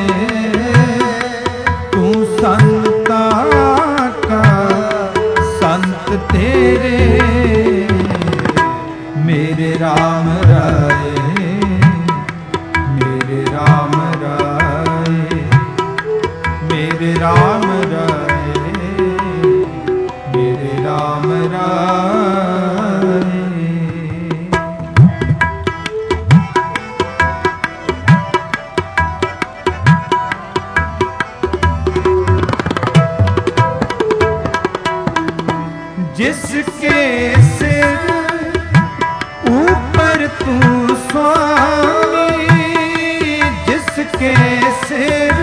तू संता का संत तेरे मेरे राम राय मेरे राम राय मेरे राम राय मेरे राम राय। जिसके सिर ऊपर तू स्वामी जिसके सिर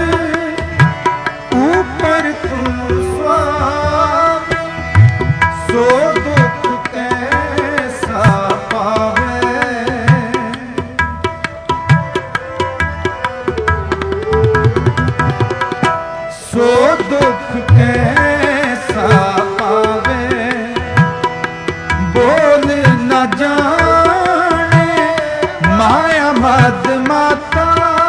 ऊपर तू स्वामी सो दुख कैसा पावे। सो दुख कैसा पावे बोल न जाने माया मद माता।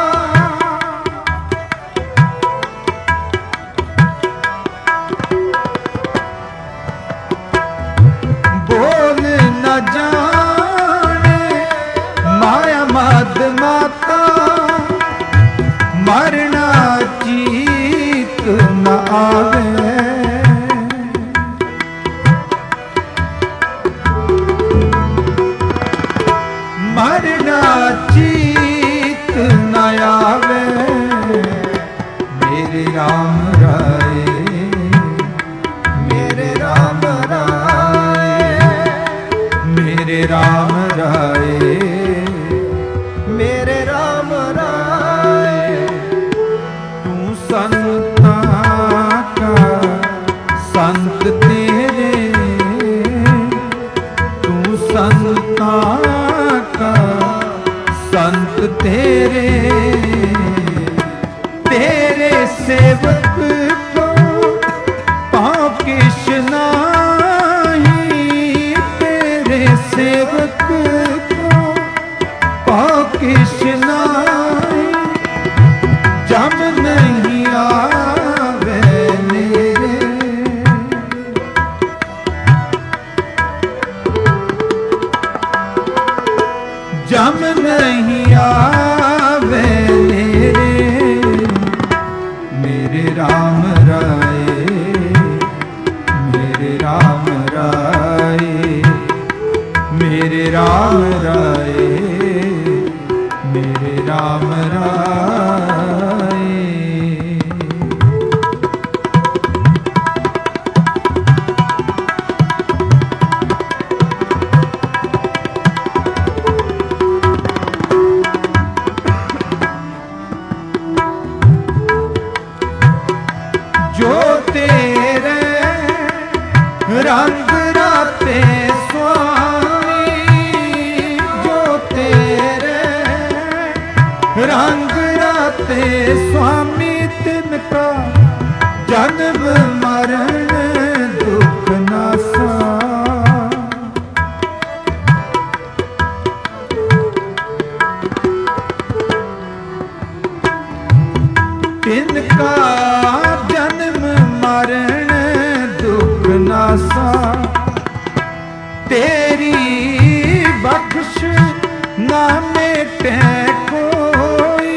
बोल न जाने माया मद माता मरना चीत न आवे। मरना चीत न आवे। मेरे राम राय मेरे राम राय मेरे राम राय मेरे राम राय। तू संता का रंग राते स्वामी जो तेरे, रंग राते स्वामी तिनका जन्म मरण दुख नासा। तिनका जन्म मरण दुख नासा, तेरी बख्श ना मेटे कोई।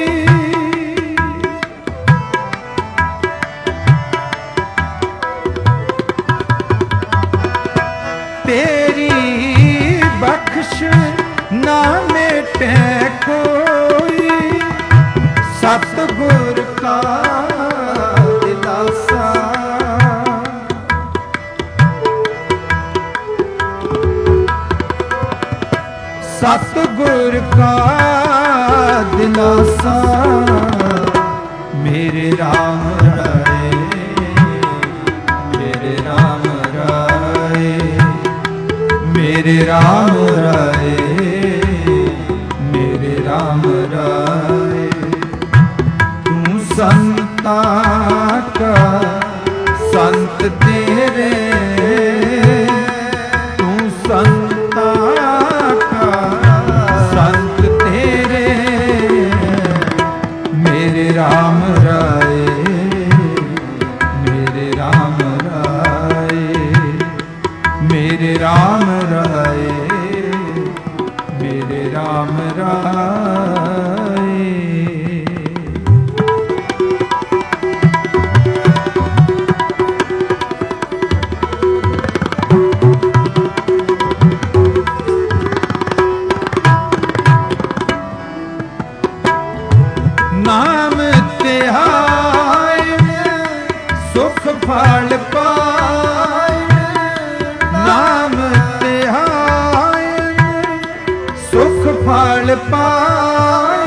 तेरी बख्श ना मेटे कोई, सतगुर का दिलासा। सतगुर का दिलासा, मेरे राम राय, मेरे राम राय, मेरे राम राय, मेरे राम राय। तू संता का संत तेरे, तू संता का संत तेरे, मेरे राम राय, मेरे राम राय, मेरे राम राय, मेरे राम राय। नाम तिहाय सुख फल पाय, नाम तिहाय सुख फल पाय।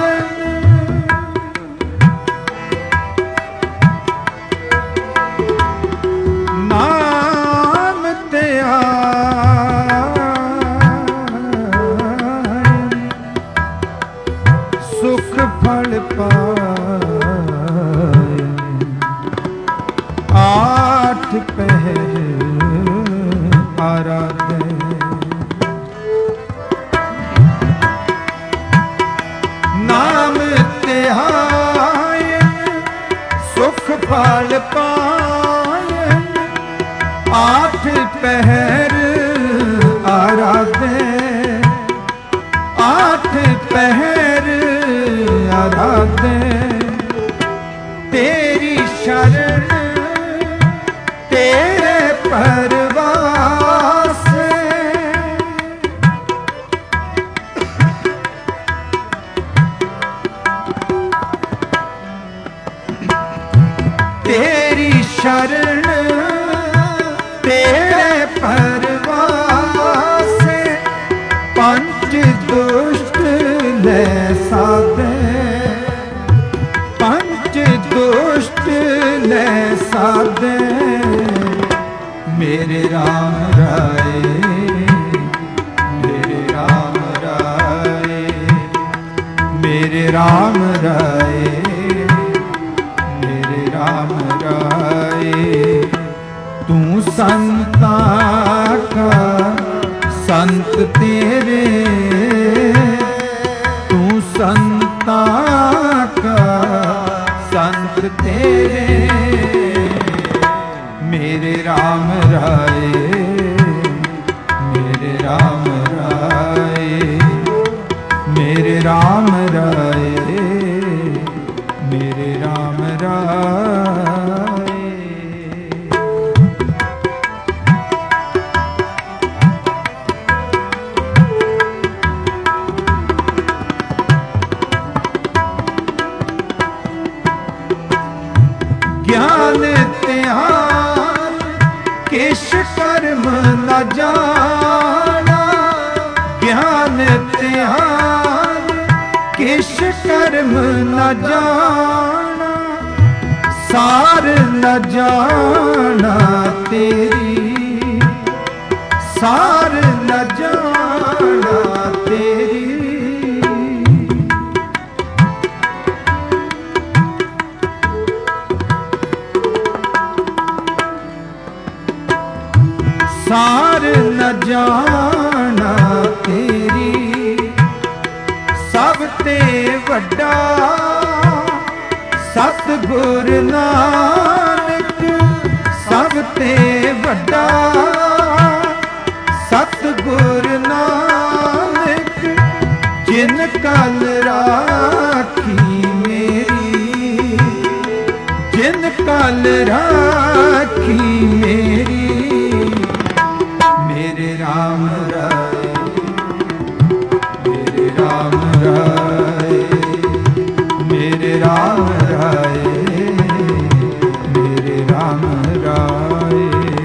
नाम तिहाय सुख फल पाय। आठ पहर आराधे, नाम तिहाय सुख फल पाय। आठ पहर आराधे, आठ पहर आराधे। तेरी शरण तेरे परवास, तेरी शरण तेरे परवास। पंच दुष्ट ले साधे, पंच दुष्ट ले साधे। मेरे राम राय, मेरे राम राय, मेरे राम राय, मेरे राम राय। तू संता का संत तेरे, तू संता का संत तेरे, मेरे राम राय, मेरे राम राय, मेरे राम राय, मेरे राम राय। ज्ञान तिहार किश कर्म न जाना, ज्ञान तिहार किश कर्म न जाना। सार न जाना तेरी सार न जाना तेरी। सार न जाना तेरी, सब ते वड्डा सतगुर नानक, सब ते वड्डा सतगुर नानक, जिन कल राखी मेरी, जिन कल राखी मेरी। मेरे राम राय, मेरे राम राय, मेरे राम राय, मेरे राम राय।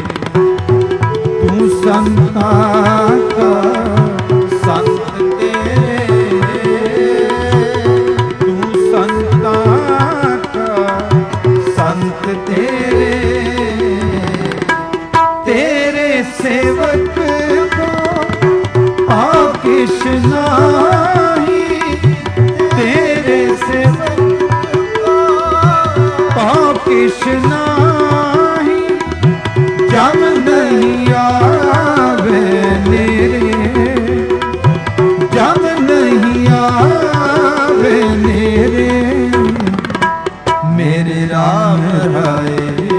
तू संता का संत तेरे, तू संता का संत तेरे, तेरे सेवक को पाओ किश नाही, तेरे सेवक को पाओ किश नाही। जम नहीं आवे मेरे, जम नहीं आवे मेरे। मेरे राम राय,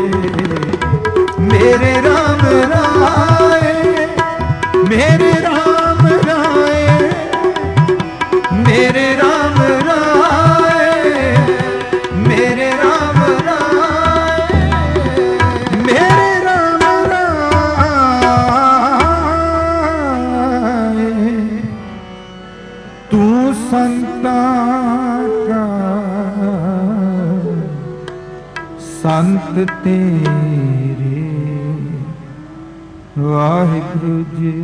मेरे राम राय, मेरे राम राय, मेरे राम राय, मेरे राम राय, मेरे राम राय। तू संता का संत तेरे। वाहिगुरु जी।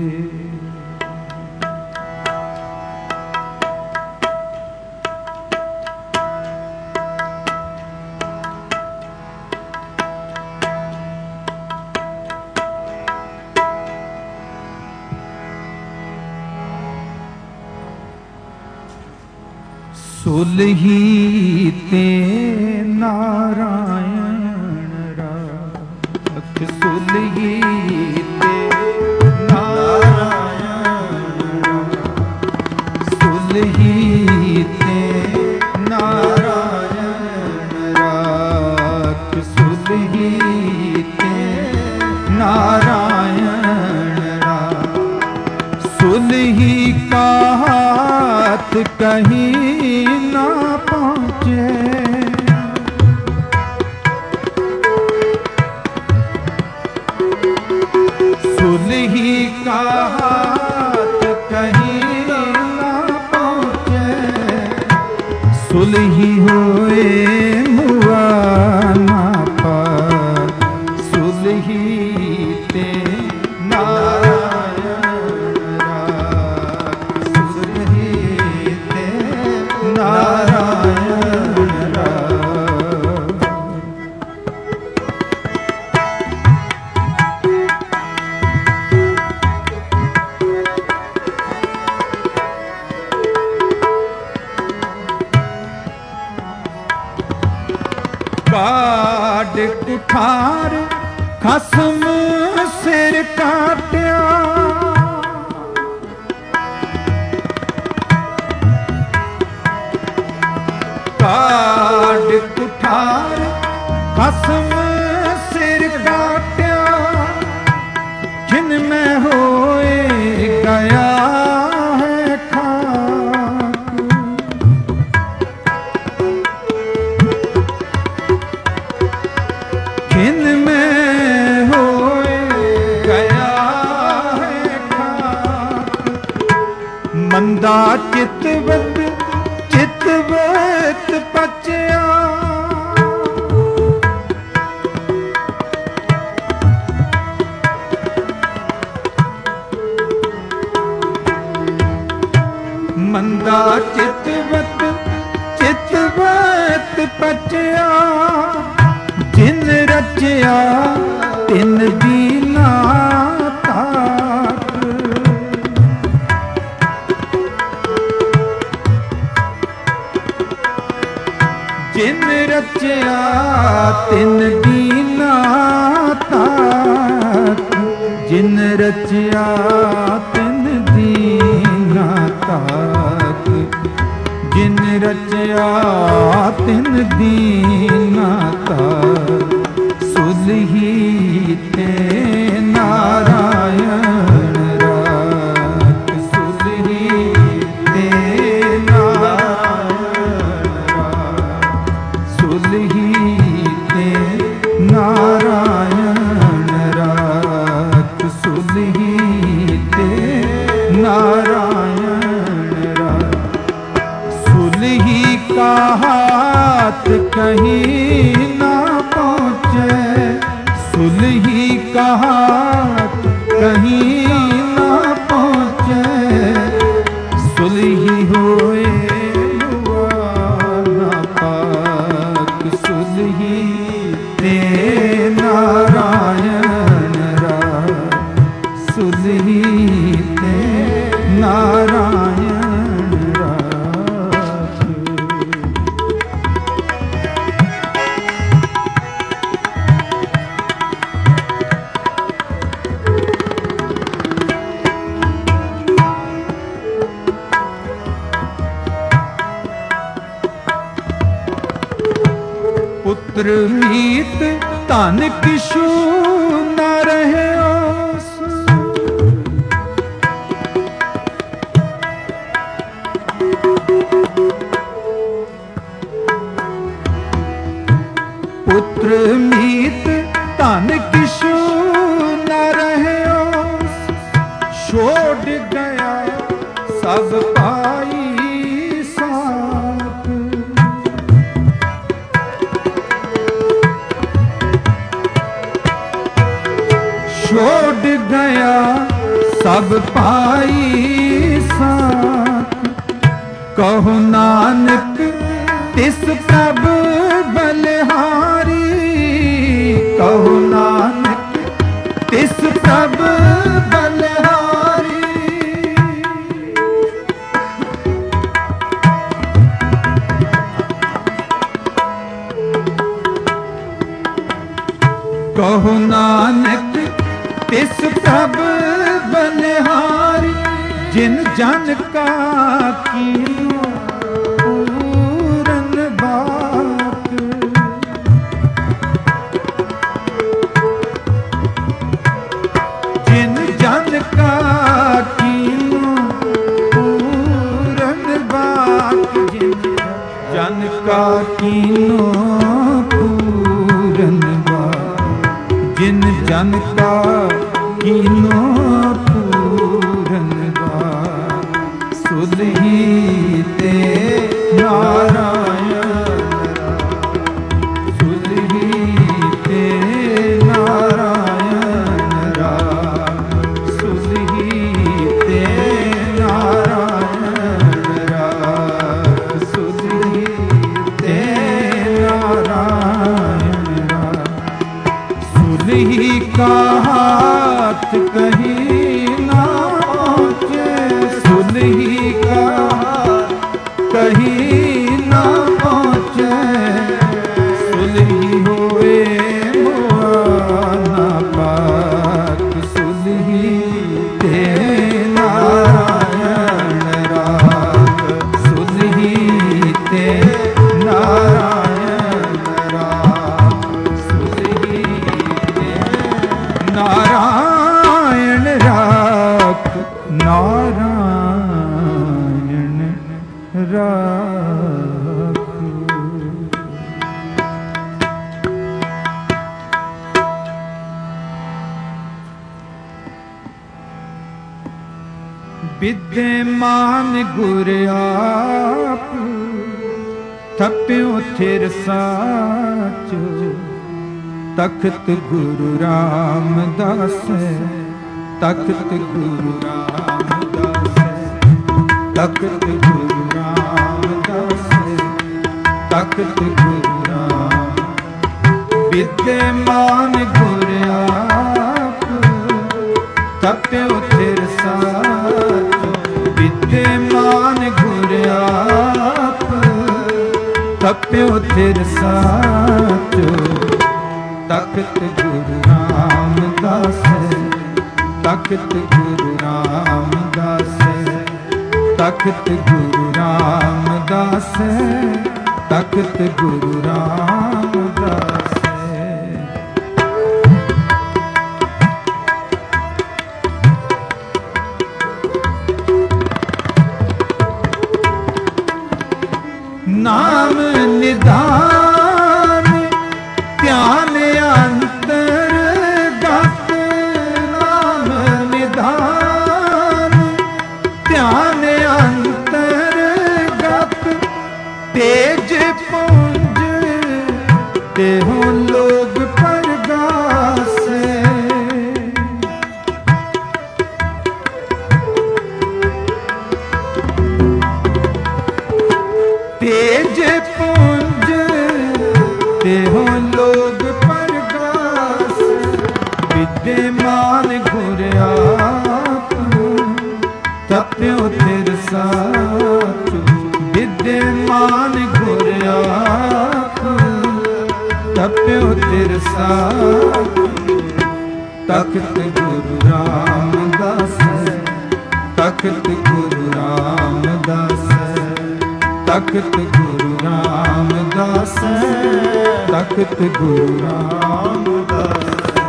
सुलही ते नारायण राख, सुलही ते नारायण राख, सुलही ते नारायण राख, सुलही ते नारायण राख। सुलही का हाथ कहीं ना पहुँचे, सुलही का हाथ कहीं ना पहुँचे। सुलही होए मुआ ना पार, सुलही ते नारायण राख, सुलही ते नारायण राख। काट कुठार खसम सिर काट्या, काट कुठार खसम सिर काट्या। जिनमें होए गया है खाक, जिनमें होए गया है खाक। मंदा चितवत चितवत पचया, मंदा चितवत चितवत पचया। जिन रचया तिन दीना ताक, रचिया तिन दीना ताक, जिन रचिया तिन दीना ताक, जिन रचिया तिन दीना ताक, सुलही ते नारायण राख, सुलही ते नारायण राख, सुलही ते नारायण राख, सुलही ते नारायण राख। सुलही का हाथ कहीं ना पहुँचे, सुलही का हाथ कहीं ना पहुँचे, सुलही होए हुआ ना पाक, सुलही ते नारायण राख, सुलही ते नारायण राख। पुत्र मीत धन किशु न रहे ओस, पुत्र मीत धन किशु न रहे ओस, छोड़ गया सब पाई साथ, छोड़ गया सब पाई साथ, कहो नानक तिस प्रभ बलिहारी, कहो नानक तिस प्रभ बलिहारी, कहो नानक तिस प्रभ बलिहारी, जिन जन का कीनो पूरन बात, जिन जन का कीनो पूरन बात, जिन जन का कीनो पूरन बात, जिन जन का कीनो पूरन बात, सुलही ते नारायण राख, सुलही ते नारायण राख, सुलही ते नारायण राख, सुलही ते नारायण राख। सुलही का हाथ कहीं ना पहुँचे, सुलही का हाथ कहीं ना पहुँचे, सुलही होए हुआ ना पाक, सुलही ते नारायण राख, सुलही ते नारायण राख, सुलही ते नारायण राख, नारायण राख। विद्यमान गुर आप थप्यो थिर साचो, तख्त गुरु रामदास, तख्त गुरु रामदास, तख्त गुरु रामदास, तख्त गुरु राम। विद्यमान गुर आप थप्यो थिर साचो, विद्यमान गुर आप थप ਤਪਿਓ ਥਿਰ ਸਾਚੋ, ਤਖਤ ਗੁਰੂ ਰਾਮਦਾਸ, ਤਖਤ ਗੁਰੂ ਰਾਮਦਾਸ, ਤਖਤ ਗੁਰੂ ਰਾਮਦਾਸ, ਤਖਤ ਗੁਰੂ ਰਾਮਦਾਸ। ਨਾਮ ਨਿਧਾਨ ਧਿਆਨ ਅੰਤਰ ਗਤ, ਨਾਮ ਨਿਧਾਨ ਧਿਆਨ ਅੰਤਰ ਗਤ, ਤੇਜ ਪੁੰਜ ਦੇਹੁ ਲੋਗ ਪਰਗਾਸੇ। ਤੇਜ ਪੁੰਜ ਦੇਹੁ ਲੋਗ ਪਰਗਾਸ, ਵਿਦਿਆਮਾਨ ਗੁਰ ਆਪ, ਤਪਿਓ ਥਿਰ ਸਾਚੋ, ਵਿਦਿਆਮਾਨ ਗੁਰ ਆਪ, ਤਪਿਓ ਥਿਰ ਸਾਚੋ, ਤਖਤ ਗੁਰੂ ਰਾਮਦਾਸ, ਤਖਤ ਗੁਰੂ ਰਾਮਦਾਸ, ਤਖਤ ਗੁਰੂ ਰਾਮਦਾਸ, ਤਖਤ ਗੁਰੂ ਰਾਮਦਾਸ।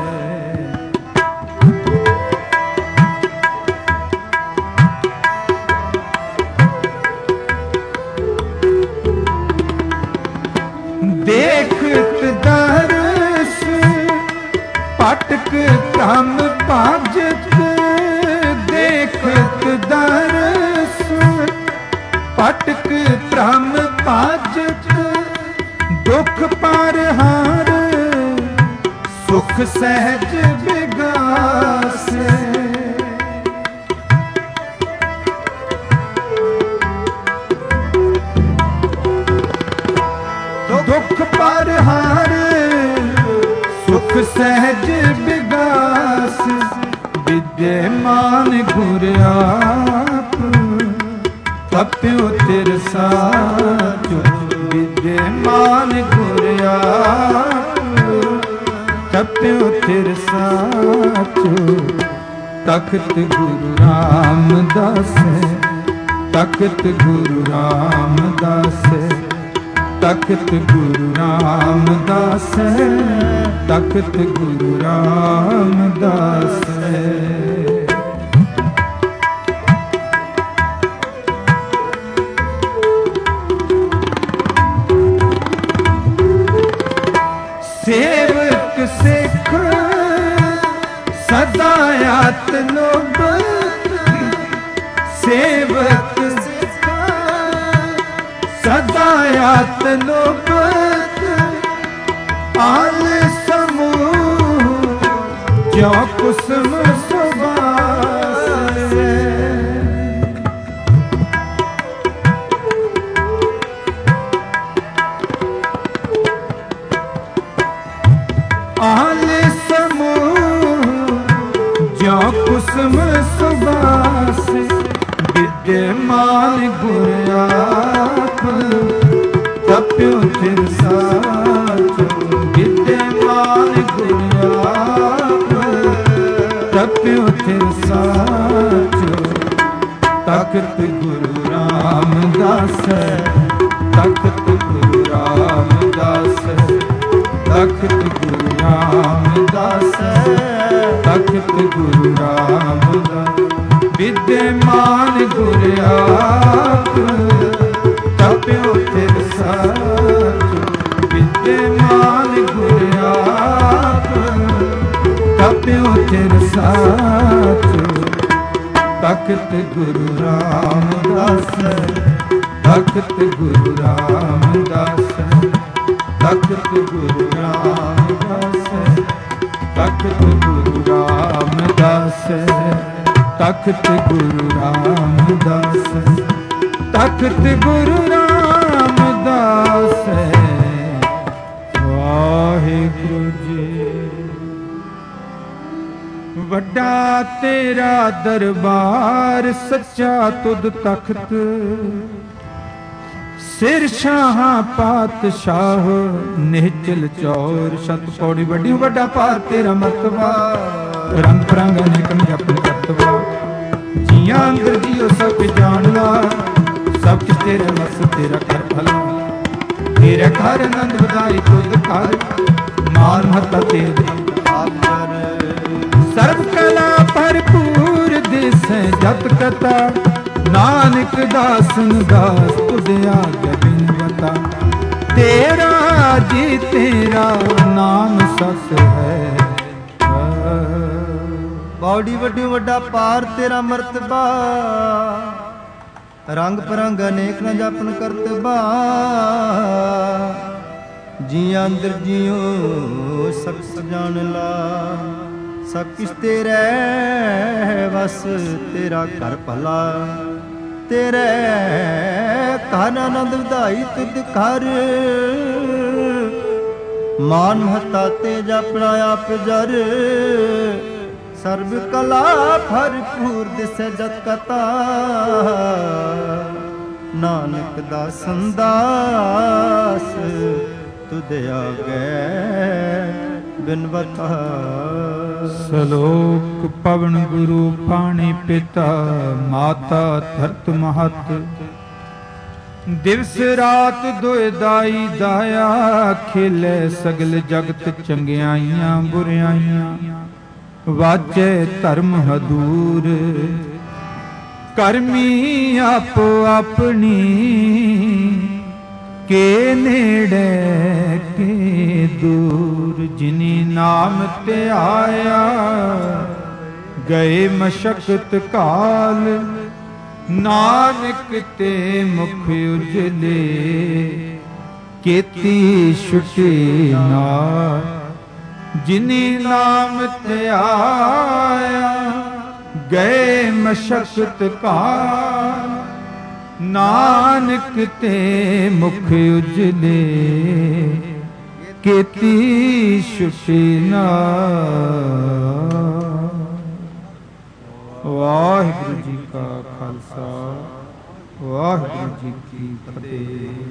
ਦੇਖਤ ਦਰਸ ਪਟਕ ਭ੍ਰਮ ਭਾਜਤ, ਦੇਖਤ ਦਰਸ ਪਟਕ ਭ੍ਰਮ ਭਾਜਤ, ਦੁਖ ਪਰ ਹਾਰ ਸੁਖ ਸਹਿਜ ਵਿਗਾਸੇ। ਦੁਖ ਪਰ ਹਾਰ ਸੁਖ ਸਹਿਜ ਵਿਗਾਸ, ਵਿਦਿਆਮਾਨ ਗੁਰ ਆਪ, ਤਪਿਓ ਥਿਰ ਸਾਚੋ, ਵਿਦਿਆਮਾਨ ਗੁਰ ਆਪ, ਤਪਿਓ ਥਿਰ ਸਾਚੋ, ਤਖਤ ਗੁਰੂ ਰਾਮਦਾਸ, ਤਖਤ ਗੁਰੂ ਰਾਮਦਾਸ, ਤਖਤ ਗੁਰੂ ਰਾਮਦਾਸ, ਤਖਤ ਗੁਰੂ ਰਾਮਦਾਸ। ਸੇਵਕ ਸਿੱਖ ਸਦਾ ਆਤਨੋ ਬਤ, ਸੇਵਕ ਸਿੱਖ ਸਦਾ ਆਤਨੋ ਬਤ, ਆਲ ਸਮੂਹ ਜੋ ਕੁਸਮ ਸੁਬਾਸੇ। ਆਲ ਸਮੂਹ ਜੋ ਕੁਸਮ ਸੁਬਾਸ, ਵਿਦਿਆਮਾਨ ਗੁਰ ਆਪ, ਤਪਿਓ ਥਿਰ ਸਾਚੋ, ਵਿਦਿਆਮਾਨ ਗੁਰ ਆਪ, ਤਪਿਓ ਥਿਰ ਸਾਚੋ, ਤਖਤ ਗੁਰੂ ਰਾਮਦਾਸ, ਤਖਤ ਗੁਰੂ ਰਾਮਦਾਸ, ਤਖਤ ਗੁਰੂ ਰਾਮਦਾਸ, ਤਖਤ ਗੁਰੂ ਰਾਮਦਾਸ, ਵਿਦਿਆਮਾਨ ਗੁਰ ਆਪ, ਤਪਿਓ ਥਿਰ ਸਾਚੋ, ਵਿਦਿਆਮਾਨ ਗੁਰ ਆਪ, ਤਪਿਓ ਥਿਰ ਸਾਚੋ, ਤਖਤ ਗੁਰੂ ਰਾਮਦਾਸ, ਤਖਤ ਗੁਰੂ ਰਾਮਦਾਸ, ਤਖਤ ਗੁਰੂ ਰਾਮਦਾਸ, ਤਖਤ ਗੁਰੂ ਰਾਮਦਾਸ, ਤਖਤ ਗੁਰੂ ਰਾਮਦਾਸ, ਤਖਤ ਗੁਰੂ ਰਾਮਦਾਸ। ਵਾਹਿਗੁਰੂ ਜੀ। ਵੱਡਾ ਤੇਰਾ ਦਰਬਾਰ, ਸੱਚਾ ਤੁਧ ਤਖਤ, ਸਿਰ ਸ਼ਾਹਾਂ ਪਾਤਸ਼ਾਹ ਨਿਹਚਲ ਚੌਰ ਸੰਤ ਪੌੜੀ ਵੱਡੀ ਵੱਡਾ ਭਾਰ ਤੇਰਾ ਮਰਤਬਾ ਰੰਗ ਪ੍ਰੰਗ ਅਨੇਕ ਜਪਨ ਕਰਤਵਾ ਜੀਆਂ ਅੰਦਰ ਜੀਓ ਸਭ ਜਾਣ ਲਾ ਸਭ ਕਿਛ ਤੇਰੇ ਵਸ ਤੇਰਾ ਕਰ ਭਲਾ ਤੇਰੇ ਘਰ ਆਨੰਦ ਵਧਾਈ ਤੁਧ ਘਰ ਮਾਨ ਮਹਤਾ ਤੇਰੇ ਆਪ ਕਰ ਸਰਬ ਕਲਾ ਭਰਪੂਰ ਦਿਸੈ ਜਤ ਕਤਾ ਨਾਨਕ ਦਾਸਨ ਦਾਸ ਤੁਧ ਆਗਿਆ ਬਿਨਵਤਾ ਤੇਰਾ ਜੀ ਤੇਰਾ ਨਾਮ ਸਸ ਹੈ ਬੌੜੀ ਵੱਡੀ ਵੱਡਾ ਪਾਰ ਤੇਰਾ ਮਰਤਬਾ ਰੰਗ ਪਰੰਗ ਅਨੇਕ ਨ ਜਪਨ ਕਰਤਬਾ ਜੀਆਂ ਅੰਦਰ ਜਿਉ ਸਭ ਜਾਣ ਲਾ ਸਭ ਕਿਛ ਤੇਰੇ ਵਸ ਤੇਰਾ ਘਰ ਭਲਾ ਤੇਰੇ ਘਰ ਆਨੰਦ ਵਧਾਈ ਤੁਧ ਘਰ ਮਾਨ ਮਹਤਾ ਤੇ ਜਪਣਾ ਆਪ ਜਰ ਸਰਬ ਕਲਾ ਭਰਪੂਰ ਦਿਸੈ ਜਤ ਕਤਾ ਨਾਨਕ ਦਾ ਸੰਦਾਸ ਤੁਧ ਆਗੈ ਬਿਨਵਤਾ ਸਲੋਕ ਪਵਨ ਗੁਰੂ ਪਾਣੀ ਪਿਤਾ ਮਾਤਾ ਧਰਤ ਮਹਤ ਦਿਵਸ ਰਾਤ ਦੁਇ ਦਾਈ ਦਾਇਆ ਖੇਲੇ ਸਗਲ ਜਗਤ ਚੰਗਿਆਈਆਂ ਬੁਰਿਆਈਆਂ ਵਾਜੇ ਧਰਮ ਹਦੂਰ ਕਰਮੀ ਆਪੋ ਆਪਣੀ ਕੇ ਨੇੜੇ ਕੇ ਦੂਰ ਜਿਨੀ ਨਾਮ ਤੇ ਆਇਆ ਗਏ ਮਸ਼ਕਤ ਕਾਲ ਨਾਨਕ ਤੇ ਮੁਖ ਉਜਲੇ ਕੀਤੀ ਛੁਟੀ ਨਾ ਜਿਨੀ ਨਾਮ ਤੇ ਆਇਆ ਗਏ ਮਸ਼ਕਤ ਕਾਲ ਨਾਨਕ ਤੇ ਮੁਖ ਉਜਲੇ ਕੀਤੀ ਛੁਟੀ ਨਾ ਵਾਹਿਗੁਰੂ ਜੀ ਕਾ ਖਾਲਸਾ ਵਾਹਿਗੁਰੂ ਜੀ ਕੀ ਫਤਿਹ।